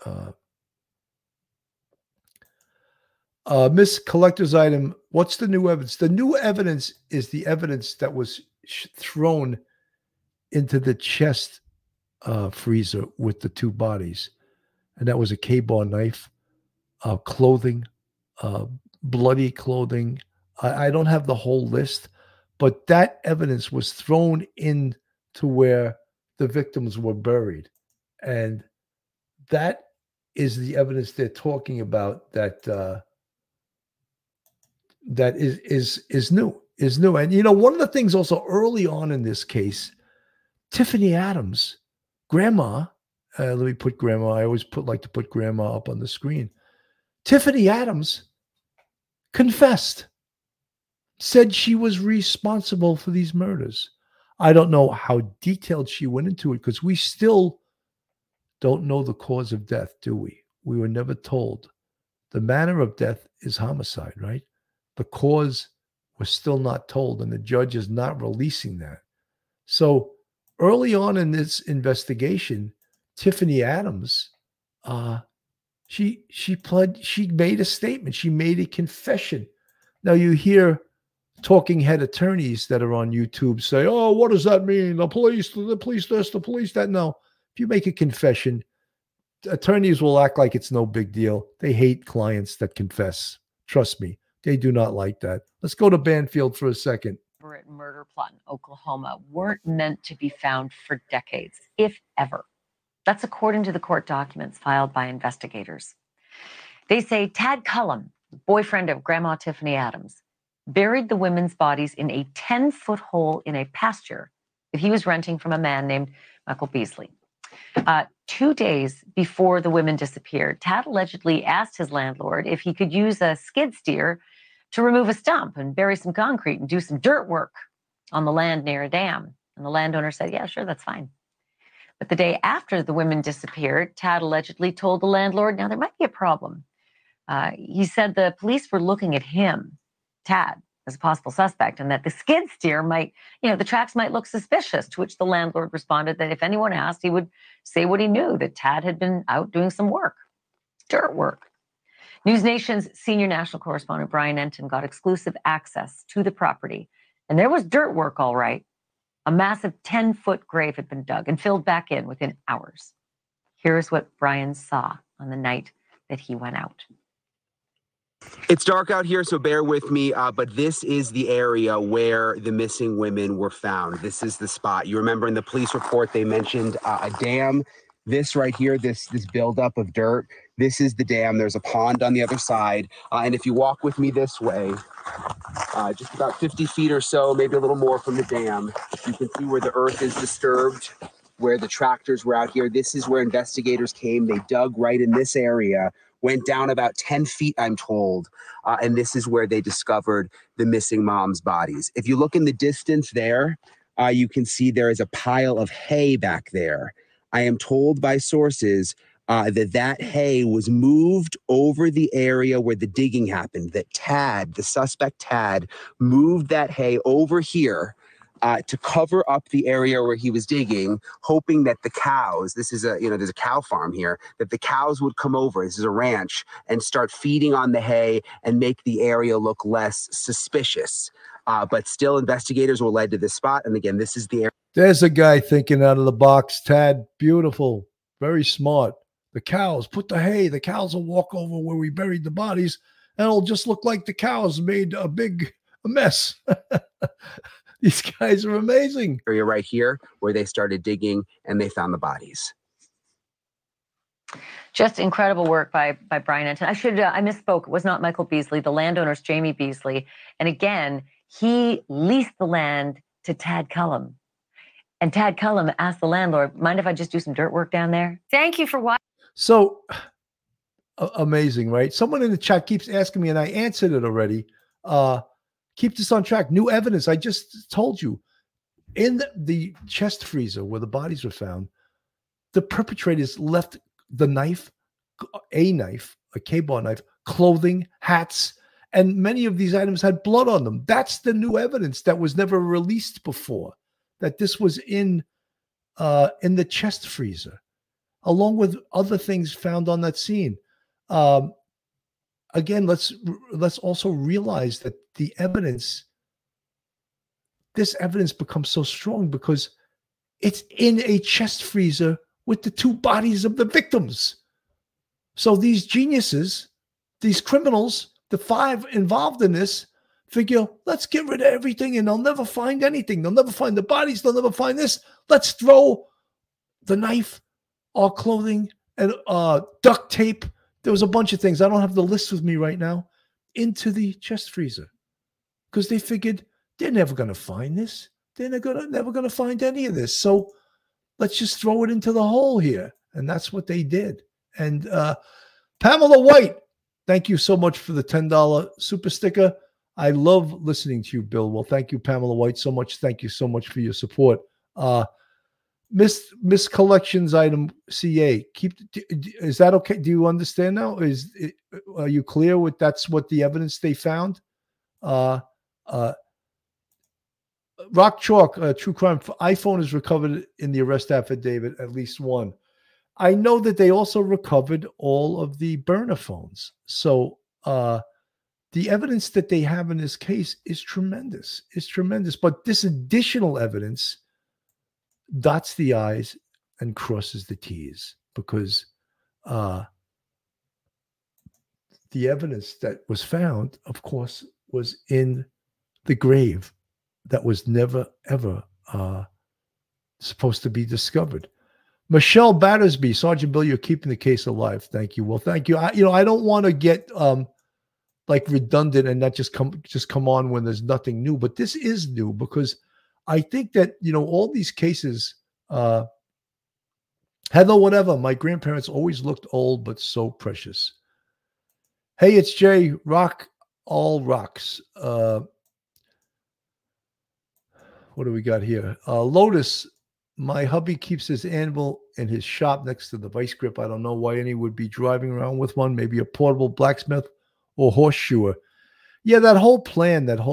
Miss Collector's Item, what's the new evidence? The new evidence is the evidence that was thrown into the chest freezer with the two bodies. And that was a K-bar knife, clothing, bloody clothing. I don't have the whole list, but that evidence was thrown into where the victims were buried. And that is the evidence they're talking about that that is new. And one of the things also early on in this case, Tiffany Adams, grandma, let me put grandma. I always like to put grandma up on the screen. Tiffany Adams confessed, said she was responsible for these murders. I don't know how detailed she went into it because we still don't know the cause of death, do we? We were never told. The manner of death is homicide, right? The cause was still not told, and the judge is not releasing that. So early on in this investigation, Tiffany Adams, she made a statement. She made a confession. Now you hear talking head attorneys that are on YouTube say, "Oh, what does that mean? The police this, the police that." No, if you make a confession, attorneys will act like it's no big deal. They hate clients that confess. Trust me, they do not like that. Let's go to Banfield for a second. Murder plot in Oklahoma weren't meant to be found for decades, if ever. That's according to the court documents filed by investigators. They say Tad Cullum, boyfriend of Grandma Tiffany Adams, buried the women's bodies in a 10-foot hole in a pasture that he was renting from a man named Michael Beasley. 2 days before the women disappeared, Tad allegedly asked his landlord if he could use a skid steer to remove a stump and bury some concrete and do some dirt work on the land near a dam. And the landowner said, "Yeah, sure, that's fine." But the day after the women disappeared, Tad allegedly told the landlord, now there might be a problem. He said the police were looking at him, Tad, as a possible suspect, and that the skid steer might, the tracks might look suspicious, to which the landlord responded that if anyone asked, he would say what he knew, that Tad had been out doing some work, dirt work. News Nation's senior national correspondent Brian Enton got exclusive access to the property, and there was dirt work, all right. A massive 10-foot grave had been dug and filled back in within hours. Here's what Brian saw on the night that he went out. It's dark out here, so bear with me, but this is the area where the missing women were found. This is the spot. You remember in the police report, they mentioned a dam. This right here, this buildup of dirt, this is the dam. There's a pond on the other side. And if you walk with me this way, just about 50 feet or so, maybe a little more from the dam, you can see where the earth is disturbed, where the tractors were out here. This is where investigators came. They dug right in this area, went down about 10 feet, I'm told. And this is where they discovered the missing moms' bodies. If you look in the distance there, you can see there is a pile of hay back there. I am told by sources that hay was moved over the area where the digging happened, that Tad, the suspect Tad, moved that hay over here to cover up the area where he was digging, hoping that the cows, this is there's a cow farm here, that the cows would come over, this is a ranch, and start feeding on the hay and make the area look less suspicious. But still, investigators were led to this spot. And again, this is the area. There's a guy thinking out of the box, Tad. Beautiful. Very smart. The cows, put the hay. The cows will walk over where we buried the bodies, and it'll just look like the cows made a mess. These guys are amazing. Area right here where they started digging and they found the bodies. Just incredible work by Brian Entin. I misspoke. It was not Michael Beasley. The landowner's Jamie Beasley. And again, he leased the land to Tad Cullum. And Tad Cullum asked the landlord, mind if I just do some dirt work down there? Thank you for watching. So amazing, right? Someone in the chat keeps asking me, and I answered it already. Keep this on track. New evidence. I just told you. In the chest freezer where the bodies were found, the perpetrators left the knife, a K-bar knife, clothing, hats, and many of these items had blood on them. That's the new evidence that was never released before, that this was in the chest freezer, along with other things found on that scene. Again, let's also realize that the evidence, this evidence becomes so strong because it's in a chest freezer with the two bodies of the victims. So these geniuses, these criminals, the 5 involved in this, figure, let's get rid of everything and they'll never find anything. They'll never find the bodies. They'll never find this. Let's throw the knife, our clothing, and duct tape. There was a bunch of things. I don't have the list with me right now, into the chest freezer because they figured they're never going to find this. They're never going to find any of this. So let's just throw it into the hole here. And that's what they did. And Pamela White, thank you so much for the $10 super sticker. I love listening to you, Bill. Well, thank you, Pamela White, so much. Thank you so much for your support. Miss Collections item CA. Is that okay? Do you understand now? Are you clear with that's what the evidence they found? Rock Chalk, true crime. iPhone is recovered in the arrest affidavit, at least one. I know that they also recovered all of the burner phones. So the evidence that they have in this case is tremendous. It's tremendous. But this additional evidence dots the I's and crosses the T's because the evidence that was found, of course, was in the grave that was never, ever supposed to be discovered. Michelle Battersby, Sergeant Bill, you're keeping the case alive. Thank you. Well, thank you. I don't want to get like redundant and not just come on when there's nothing new, but this is new because I think that, all these cases, Heather, whatever, my grandparents always looked old, but so precious. Hey, it's Jay, rock all rocks. What do we got here? Lotus, my hubby keeps his anvil in his shop next to the vice grip. I don't know why any would be driving around with one, maybe a portable blacksmith or horseshoer. Yeah, that whole plan, it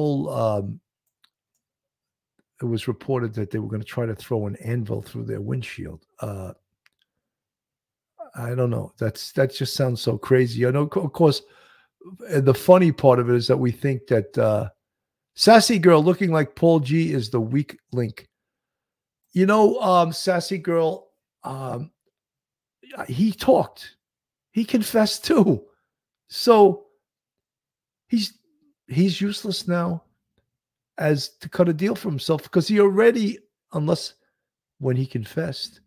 was reported that they were going to try to throw an anvil through their windshield. I don't know. That just sounds so crazy. I know, of course, the funny part of it is that we think that Sassy Girl looking like Paul G is the weak link. Sassy Girl, he talked. He confessed too. So he's useless now as to cut a deal for himself because he already, unless when he confessed,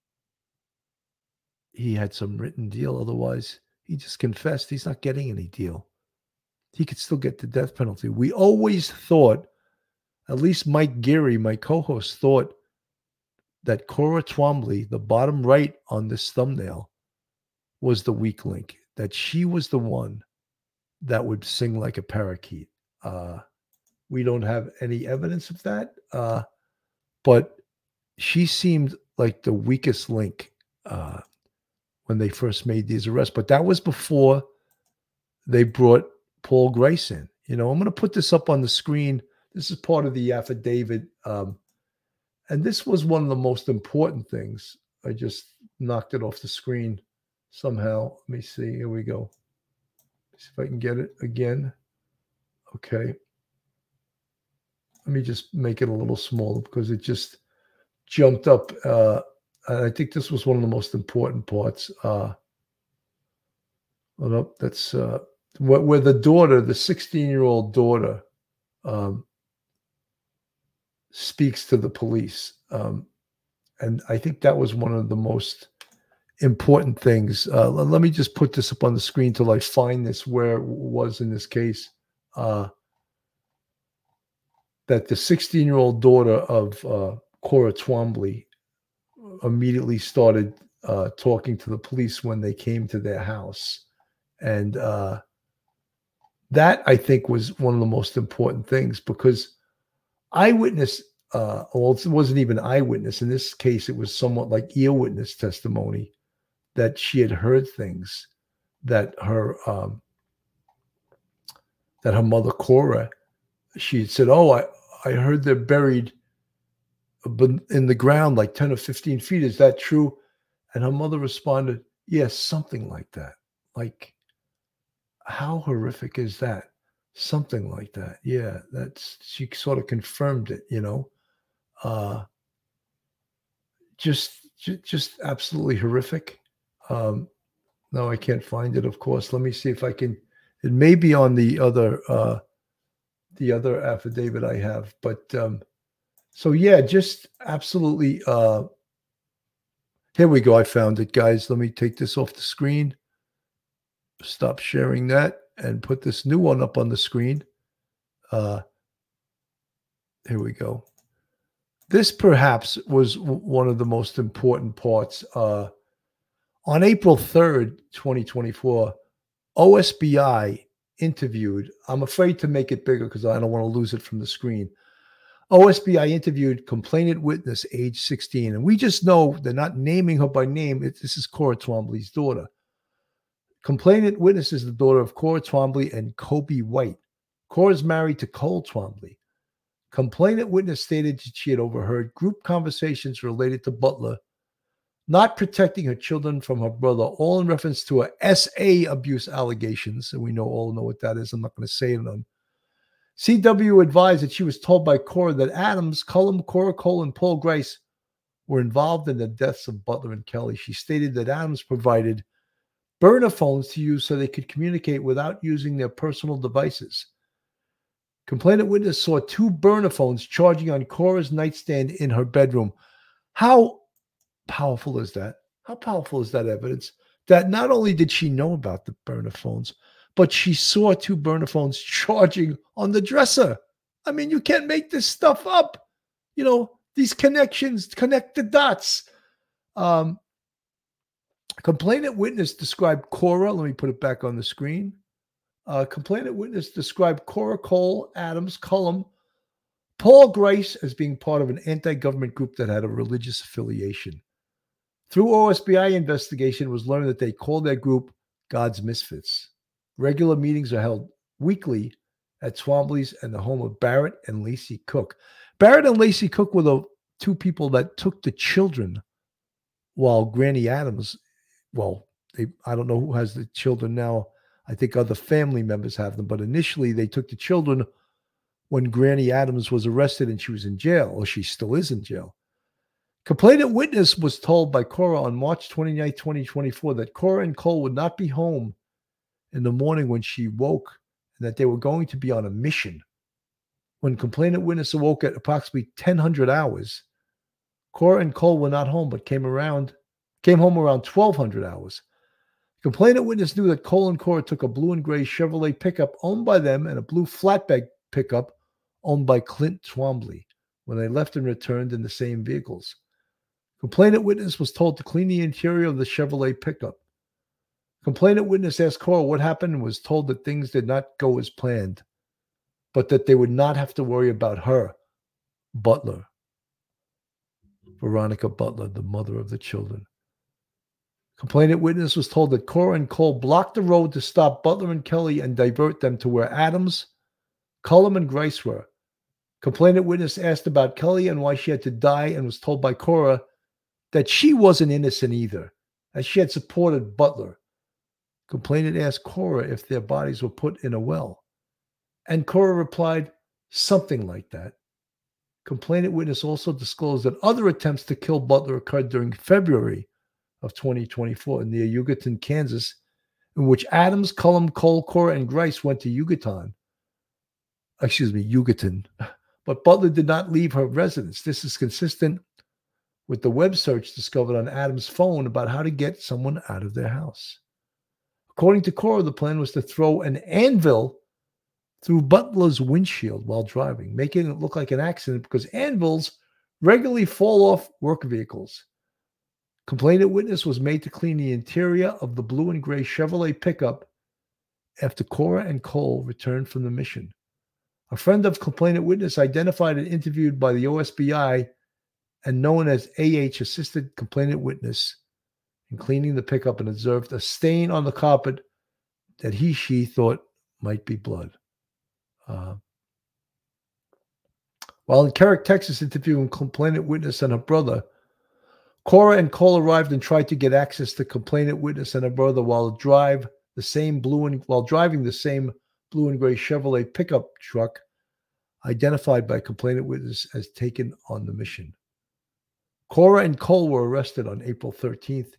he had some written deal. Otherwise, he just confessed. He's not getting any deal. He could still get the death penalty. We always thought, at least Mike Geary, my co-host, thought that Cora Twombly, the bottom right on this thumbnail, was the weak link, that she was the one that would sing like a parakeet. We don't have any evidence of that, but she seemed like the weakest link when they first made these arrests. But that was before they brought Paul Grace in. I'm going to put this up on the screen. This is part of the affidavit. And this was one of the most important things. I just knocked it off the screen somehow. Let me see. Here we go. See if I can get it again. Okay. Let me just make it a little smaller because it just jumped up. I think this was one of the most important parts. That's where the daughter, the 16-year-old daughter, speaks to the police. And I think that was one of the most important things. Let me just put this up on the screen till I find this where it was in this case. That the 16-year-old daughter of Cora Twombly immediately started talking to the police when they came to their house. And that, I think, was one of the most important things, because eyewitness, well, it wasn't even eyewitness. In this case, it was somewhat like ear witness testimony, that she had heard things that her mother Cora, she had said, "Oh, I heard they're buried in the ground like 10 or 15 feet. Is that true?" And her mother responded, "Yes, something like that." Like, how horrific is that? Something like that. Yeah, she sort of confirmed it, just absolutely horrific. No, I can't find it, of course. Let me see if I can. It may be on the other affidavit I have, but so yeah, just absolutely. Here we go. I found it, guys. Let me take this off the screen. Stop sharing that and put this new one up on the screen. Here we go. This perhaps was one of the most important parts. On April 3rd, 2024, OSBI interviewed, I'm afraid to make it bigger because I don't want to lose it from the screen. OSBI interviewed complainant witness, age 16. And we just know they're not naming her by name. This is Cora Twombly's daughter. Complainant witness is the daughter of Cora Twombly and Kobe White. Cora is married to Cole Twombly. Complainant witness stated that she had overheard group conversations related to Butler not protecting her children from her brother, all in reference to her SA abuse allegations. And we all know what that is. I'm not going to say it on. CW advised that she was told by Cora that Adams, Cullum, Cora Cole, and Paul Grice were involved in the deaths of Butler and Kelly. She stated that Adams provided burner phones to use so they could communicate without using their personal devices. Complainant witness saw 2 burner phones charging on Cora's nightstand in her bedroom. How powerful is that? How powerful is that evidence? That not only did she know about the burner phones, but she saw 2 burner phones charging on the dresser. I mean, you can't make this stuff up. These connections, connect the dots. Complainant witness described Cora. Let me put it back on the screen. Complainant witness described Cora Cole, Adams, Cullum, Paul Grice as being part of an anti-government group that had a religious affiliation. Through OSBI investigation, it was learned that they called their group God's Misfits. Regular meetings are held weekly at Twombly's and the home of Barrett and Lacey Cook. Barrett and Lacey Cook were the 2 people that took the children, while Granny Adams, I don't know who has the children now. I think other family members have them, but initially they took the children when Granny Adams was arrested and she was in jail, or she still is in jail. Complainant witness was told by Cora on March 29, 2024, that Cora and Cole would not be home in the morning when she woke, and that they were going to be on a mission. When complainant witness awoke at approximately 1000 hours, Cora and Cole were not home, but came home around 1200 hours. Complainant witness knew that Cole and Cora took a blue and gray Chevrolet pickup owned by them and a blue flatbed pickup owned by Clint Twombly when they left and returned in the same vehicles. Complainant witness was told to clean the interior of the Chevrolet pickup. Complainant witness asked Cora what happened and was told that things did not go as planned, but that they would not have to worry about her, Butler, Veronica Butler, the mother of the children. Complainant witness was told that Cora and Cole blocked the road to stop Butler and Kelly and divert them to where Adams, Cullum, and Grice were. Complainant witness asked about Kelly and why she had to die and was told by Cora that she wasn't innocent either, as she had supported Butler. Complainant asked Cora if their bodies were put in a well, and Cora replied, something like that. Complainant witness also disclosed that other attempts to kill Butler occurred during February of 2024 near Yucatan, Kansas, in which Adams, Cullum, Cole, Cora, and Grice went to Yucatan. but Butler did not leave her residence. This is consistent with the web search discovered on Adams' phone about how to get someone out of their house. According to Cora, the plan was to throw an anvil through Butler's windshield while driving, making it look like an accident because anvils regularly fall off work vehicles. Complainant witness was made to clean the interior of the blue and gray Chevrolet pickup after Cora and Cole returned from the mission. A friend of complainant witness, identified and interviewed by the OSBI and known as AH, assisted complainant witness in cleaning the pickup and observed a stain on the carpet that she thought might be blood. While in Carrick, Texas, interviewing complainant witness and her brother, Cora and Cole arrived and tried to get access to complainant witness and her brother while driving the same blue and gray Chevrolet pickup truck identified by complainant witness as taken on the mission. Cora and Cole were arrested on April 13th,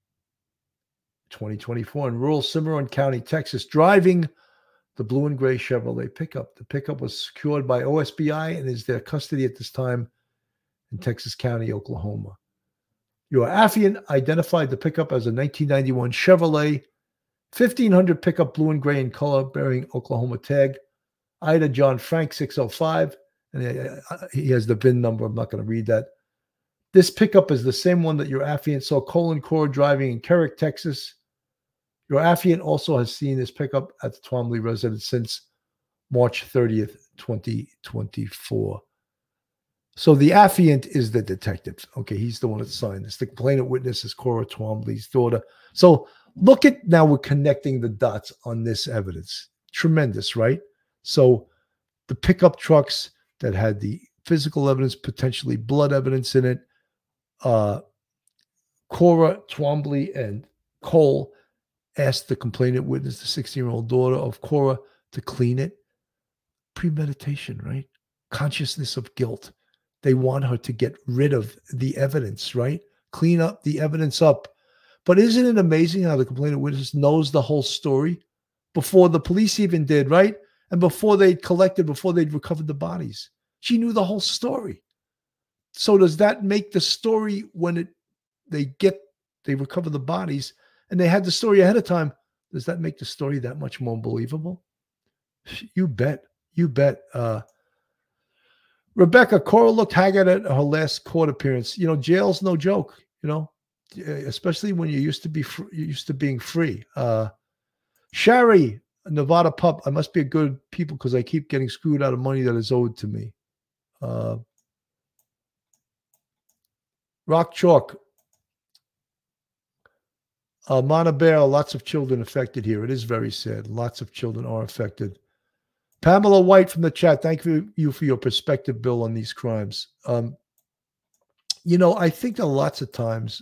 2024 in rural Cimarron County, Texas, driving the blue and gray Chevrolet pickup. The pickup was secured by OSBI and is their custody at this time in Texas County, Oklahoma. Your affiant identified the pickup as a 1991 Chevrolet 1500 pickup, blue and gray in color, bearing Oklahoma tag, Ida John Frank 605, and he has the VIN number. I'm not going to read that. This pickup is the same one that your affiant saw Cole and Cora driving in Carrick, Texas. Your affiant also has seen this pickup at the Twombly residence since March 30th, 2024. So the affiant is the detective. Okay, he's the one that signed this. The complainant witness is Cora Twombly's daughter. So look at, now we're connecting the dots on this evidence. Tremendous, right? So the pickup trucks that had the physical evidence, potentially blood evidence in it, Cora Twombly and Cole asked the complainant witness, the 16-year-old daughter of Cora, to clean it. Premeditation, right? Consciousness of guilt. They want her to get rid of the evidence, right? Clean up the evidence up. But isn't it amazing how the complainant witness knows the whole story before the police even did, right? And before they'd recovered the bodies. She knew the whole story. So does that make the story when they recover the bodies and they had the story ahead of time, does that make the story that much more believable? You bet. You bet. Rebecca, Cora looked haggard at her last court appearance. You know, jail's no joke, you know, especially when you're used to being free. Shari, Nevada pup, I must be a good people because I keep getting screwed out of money that is owed to me. Rock Chalk, Montebello, lots of children affected here. It is very sad. Lots of children are affected. Pamela White from the chat, thank you for your perspective, Bill, on these crimes. You know, I think that lots of times,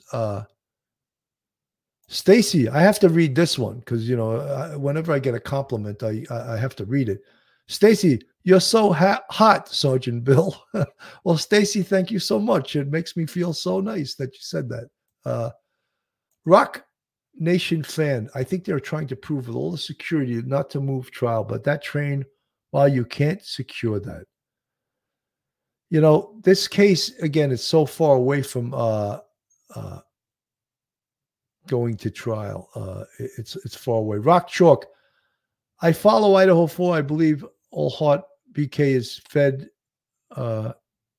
Stacy, I have to read this one because, you know, whenever I get a compliment, I have to read it. Stacy, you're so hot, Sergeant Bill. Well, Stacy, thank you so much. It makes me feel so nice that you said that. Rock Nation fan, I think they're trying to prove with all the security not to move trial, but that train, well, you can't secure that. You know, this case, again, is so far away from going to trial. It's far away. Rock Chalk, I follow Idaho 4. I believe All Heart BK is fed. I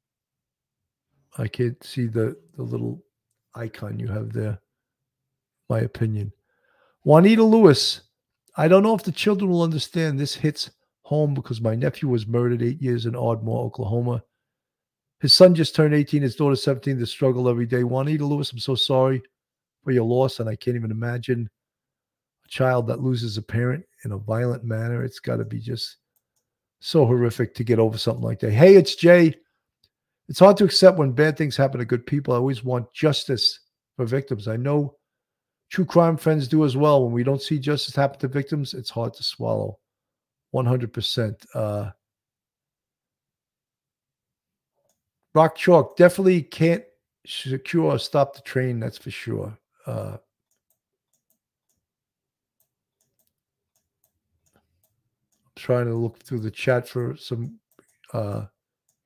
can't see the little icon you have there. My opinion. Juanita Lewis, I don't know if the children will understand this hits home because my nephew was murdered 8 years in Ardmore, Oklahoma. His son just turned 18, his daughter 17, they struggle every day. Juanita Lewis, I'm so sorry for your loss, and I can't even imagine a child that loses a parent in a violent manner. It's got to be just so horrific to get over something like that. Hey, it's Jay. It's hard to accept when bad things happen to good people. I always want justice for victims. I know true crime friends do as well. When we don't see justice happen to victims, it's hard to swallow. 100%. Rock Chalk, definitely can't secure or stop the train, that's for sure. I'm trying to look through the chat for some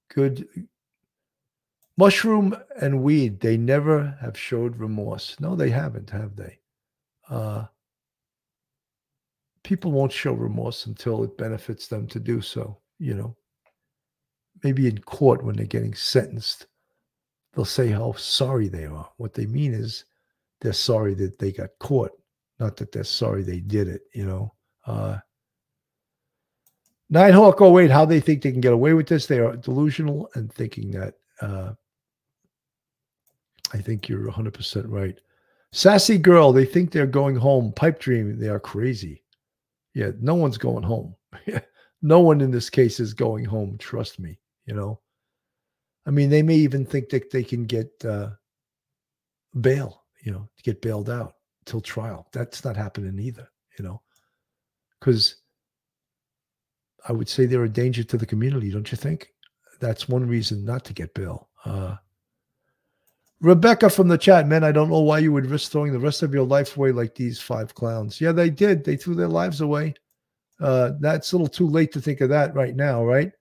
Good. Mushroom and weed, they never have showed remorse. No, they haven't, have they? People won't show remorse until it benefits them to do so, you know. Maybe in court when they're getting sentenced, they'll say how sorry they are. What they mean is they're sorry that they got caught, not that they're sorry they did it, you know. Nighthawk 08, how they think they can get away with this. They are delusional and thinking that. I think you're 100% right. Sassy girl, they think they're going home. Pipe dream, they are crazy. Yeah, no one's going home. No one in this case is going home. Trust me, you know. I mean, they may even think that they can get bail, you know, to get bailed out till trial. That's not happening either, you know, because I would say they're a danger to the community, don't you think? That's one reason not to get bail. Rebecca from the chat, man, I don't know why you would risk throwing the rest of your life away like these 5 clowns. Yeah, they did. They threw their lives away. That's a little too late to think of that right now, right?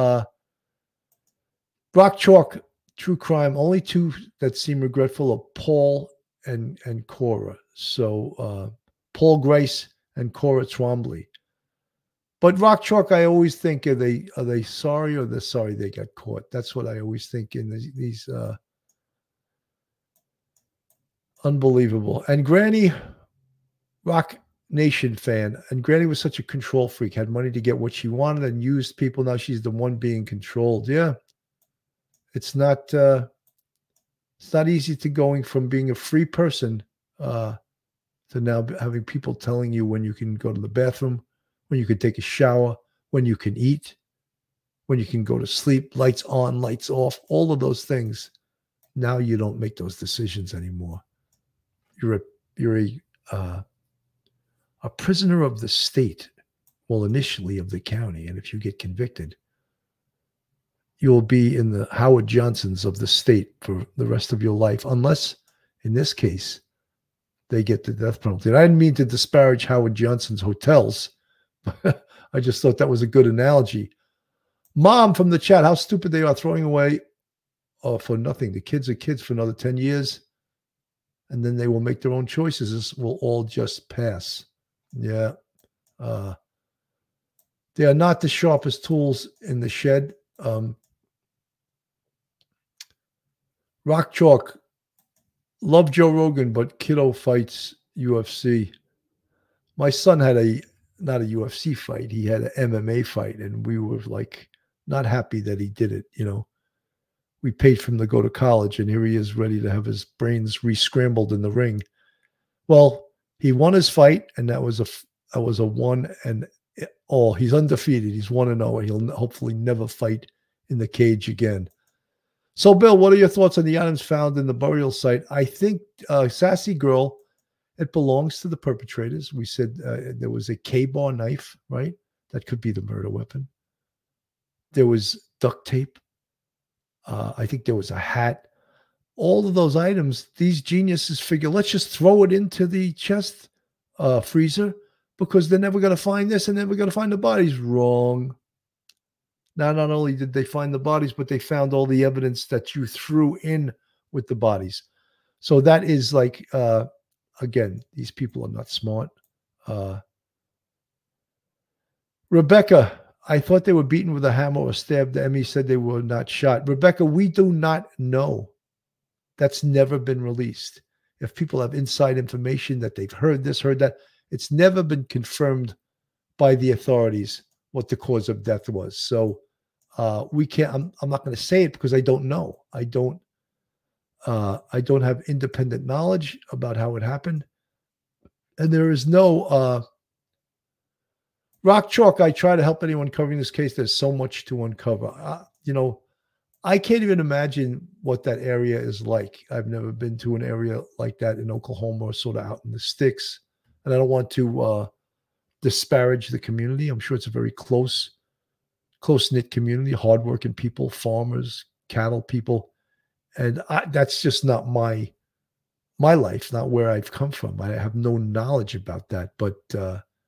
Rock Chalk, true crime. Only 2 that seem regretful are Paul and Cora. So Paul Grace and Cora Twombly. But Rock Chalk, I always think, are they sorry or they're sorry they got caught? That's what I always think in these unbelievable. And Granny, Rock Nation fan, and Granny was such a control freak, had money to get what she wanted and used people. Now she's the one being controlled. Yeah. It's not easy to going from being a free person to now having people telling you when you can go to the bathroom, when you can take a shower, when you can eat, when you can go to sleep, lights on, lights off, all of those things. Now you don't make those decisions anymore. You're a prisoner of the state, well, initially of the county, and if you get convicted, you will be in the Howard Johnsons of the state for the rest of your life, unless, in this case, they get the death penalty. And I didn't mean to disparage Howard Johnson's hotels. I just thought that was a good analogy. Mom from the chat, how stupid they are throwing away for nothing. The kids are kids for another 10 years, and then they will make their own choices. This will all just pass. Yeah. They are not the sharpest tools in the shed. Rock Chalk, love Joe Rogan, but kiddo fights UFC. My son had not a UFC fight. He had an MMA fight, and we were like not happy that he did it. You know, we paid for him to go to college, and here he is ready to have his brains re-scrambled in the ring. Well, he won his fight, and that was a 1-all. He's undefeated. He's 1-0, and he'll hopefully never fight in the cage again. So, Bill, what are your thoughts on the items found in the burial site? I think Sassy Girl, it belongs to the perpetrators. We said there was a K-bar knife, right? That could be the murder weapon. There was duct tape. I think there was a hat. All of those items, these geniuses figure, let's just throw it into the chest freezer because they're never going to find this and never going to find the bodies. Wrong. Now, not only did they find the bodies, but they found all the evidence that you threw in with the bodies. So that is like, again, these people are not smart. Rebecca, I thought they were beaten with a hammer or stabbed. Emmy said they were not shot. Rebecca, we do not know. That's never been released. If people have inside information that they've heard this, heard that, it's never been confirmed by the authorities what the cause of death was. So we can't, I'm not going to say it because I don't know. I don't have independent knowledge about how it happened. And there is no Rock Chalk. I try to help anyone covering this case. There's so much to uncover. I can't even imagine what that area is like. I've never been to an area like that in Oklahoma or sort of out in the sticks. And I don't want to disparage the community. I'm sure it's a very close-knit community, hardworking people, farmers, cattle people. And that's just not my life, not where I've come from. I have no knowledge about that, but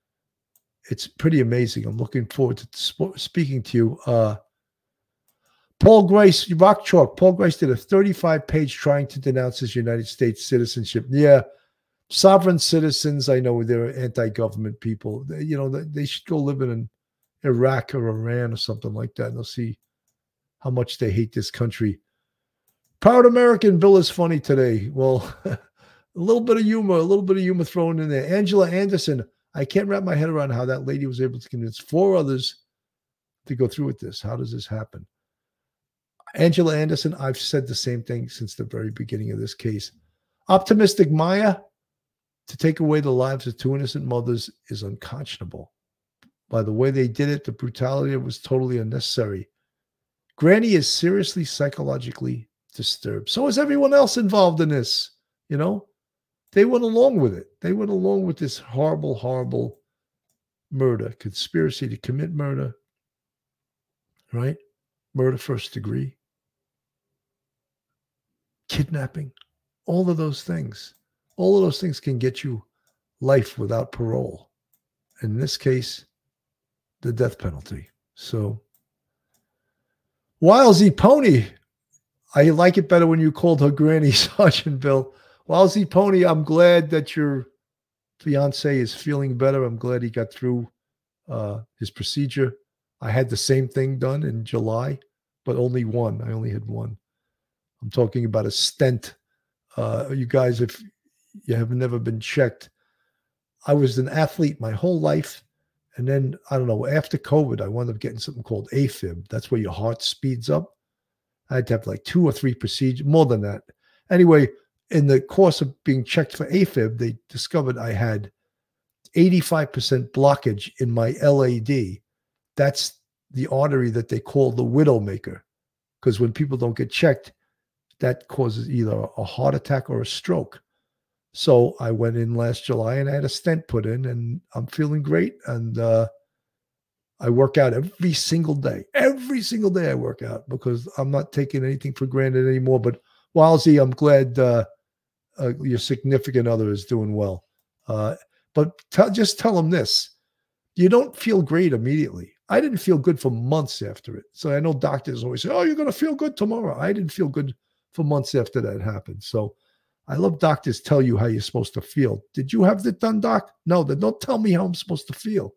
it's pretty amazing. I'm looking forward to speaking to you. Paul Grice, Rock Chalk. Paul Grice did a 35-page trying to denounce his United States citizenship. Yeah, sovereign citizens, I know they're anti-government people. They should go live in Iraq or Iran or something like that, and they'll see how much they hate this country. Proud American Bill is funny today. Well, a little bit of humor thrown in there. Angela Anderson, I can't wrap my head around how that lady was able to convince 4 others to go through with this. How does this happen? Angela Anderson, I've said the same thing since the very beginning of this case. Optimistic Maya, to take away the lives of 2 innocent mothers is unconscionable. By the way they did it, the brutality, it was totally unnecessary. Granny is seriously psychologically disturbed. So is everyone else involved in this. They went along with it. They went along with this horrible, horrible murder, conspiracy to commit murder, right? Murder first degree, kidnapping, all of those things. All of those things can get you life without parole. In this case, the death penalty. So, Wilesy Pony, I like it better when you called her Granny, Sergeant Bill. Wilesy Pony, I'm glad that your fiance is feeling better. I'm glad he got through his procedure. I had the same thing done in July, but only one. I only had one. I'm talking about a stent. You guys, if you have never been checked, I was an athlete my whole life. And then, I don't know, after COVID, I wound up getting something called AFib. That's where your heart speeds up. I had to have like 2 or 3 procedures, more than that. Anyway, in the course of being checked for AFib, they discovered I had 85% blockage in my LAD. That's the artery that they call the widowmaker. Because when people don't get checked, that causes either a heart attack or a stroke. So I went in last July and I had a stent put in, and I'm feeling great. And I work out every single day. Every single day I work out because I'm not taking anything for granted anymore. But Wilesy, I'm glad your significant other is doing well. But just tell them this. You don't feel great immediately. I didn't feel good for months after it. So I know doctors always say, oh, you're going to feel good tomorrow. I didn't feel good for months after that happened. So I love doctors tell you how you're supposed to feel. Did you have that done, doc? No, then don't tell me how I'm supposed to feel,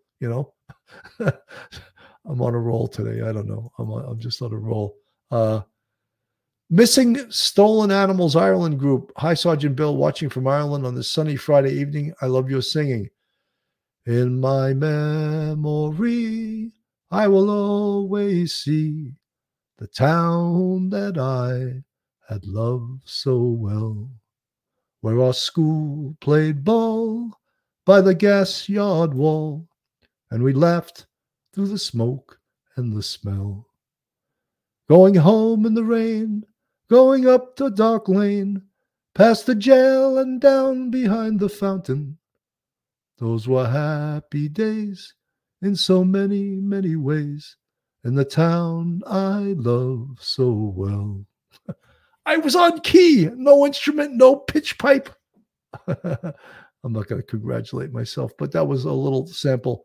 I'm on a roll today. I don't know. I'm just on a roll. Missing Stolen Animals Ireland group. Hi, Sergeant Bill, watching from Ireland on this sunny Friday evening. I love your singing. In my memory, I will always see the town that I had loved so well, where our school played ball by the gas yard wall, and we laughed through the smoke and the smell. Going home in the rain, going up the dark lane, past the jail and down behind the fountain. Those were happy days in so many, many ways, in the town I love so well. I was on key, no instrument, no pitch pipe. I'm not going to congratulate myself, but that was a little sample.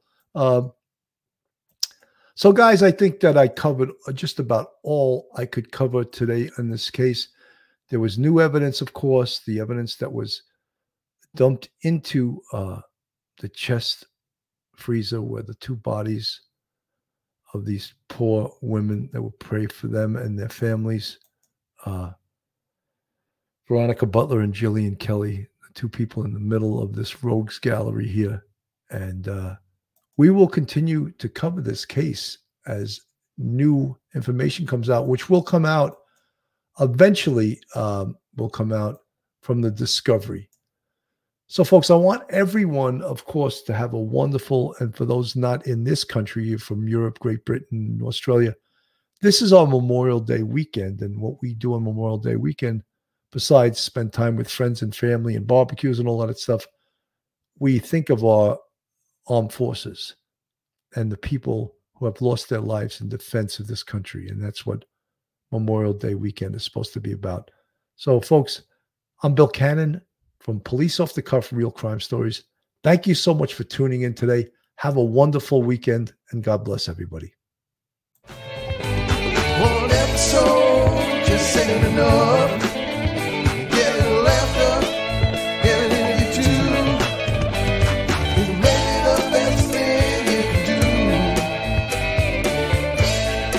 So, guys, I think that I covered just about all I could cover today in this case. There was new evidence, of course, the evidence that was dumped into the chest freezer where the 2 bodies of these poor women that would pray for them and their families, Veronica Butler and Jillian Kelly, the 2 people in the middle of this rogues gallery here. And we will continue to cover this case as new information comes out, which will come out eventually, will come out from the discovery. So, folks, I want everyone, of course, to have a wonderful, and for those not in this country, from Europe, Great Britain, Australia, this is our Memorial Day weekend. And what we do on Memorial Day weekend, besides spend time with friends and family and barbecues and all that stuff, we think of our armed forces and the people who have lost their lives in defense of this country. And that's what Memorial Day weekend is supposed to be about. So, folks, I'm Bill Cannon from Police Off the Cuff Real Crime Stories. Thank you so much for tuning in today. Have a wonderful weekend, and God bless everybody. Whatever soul just ain't enough.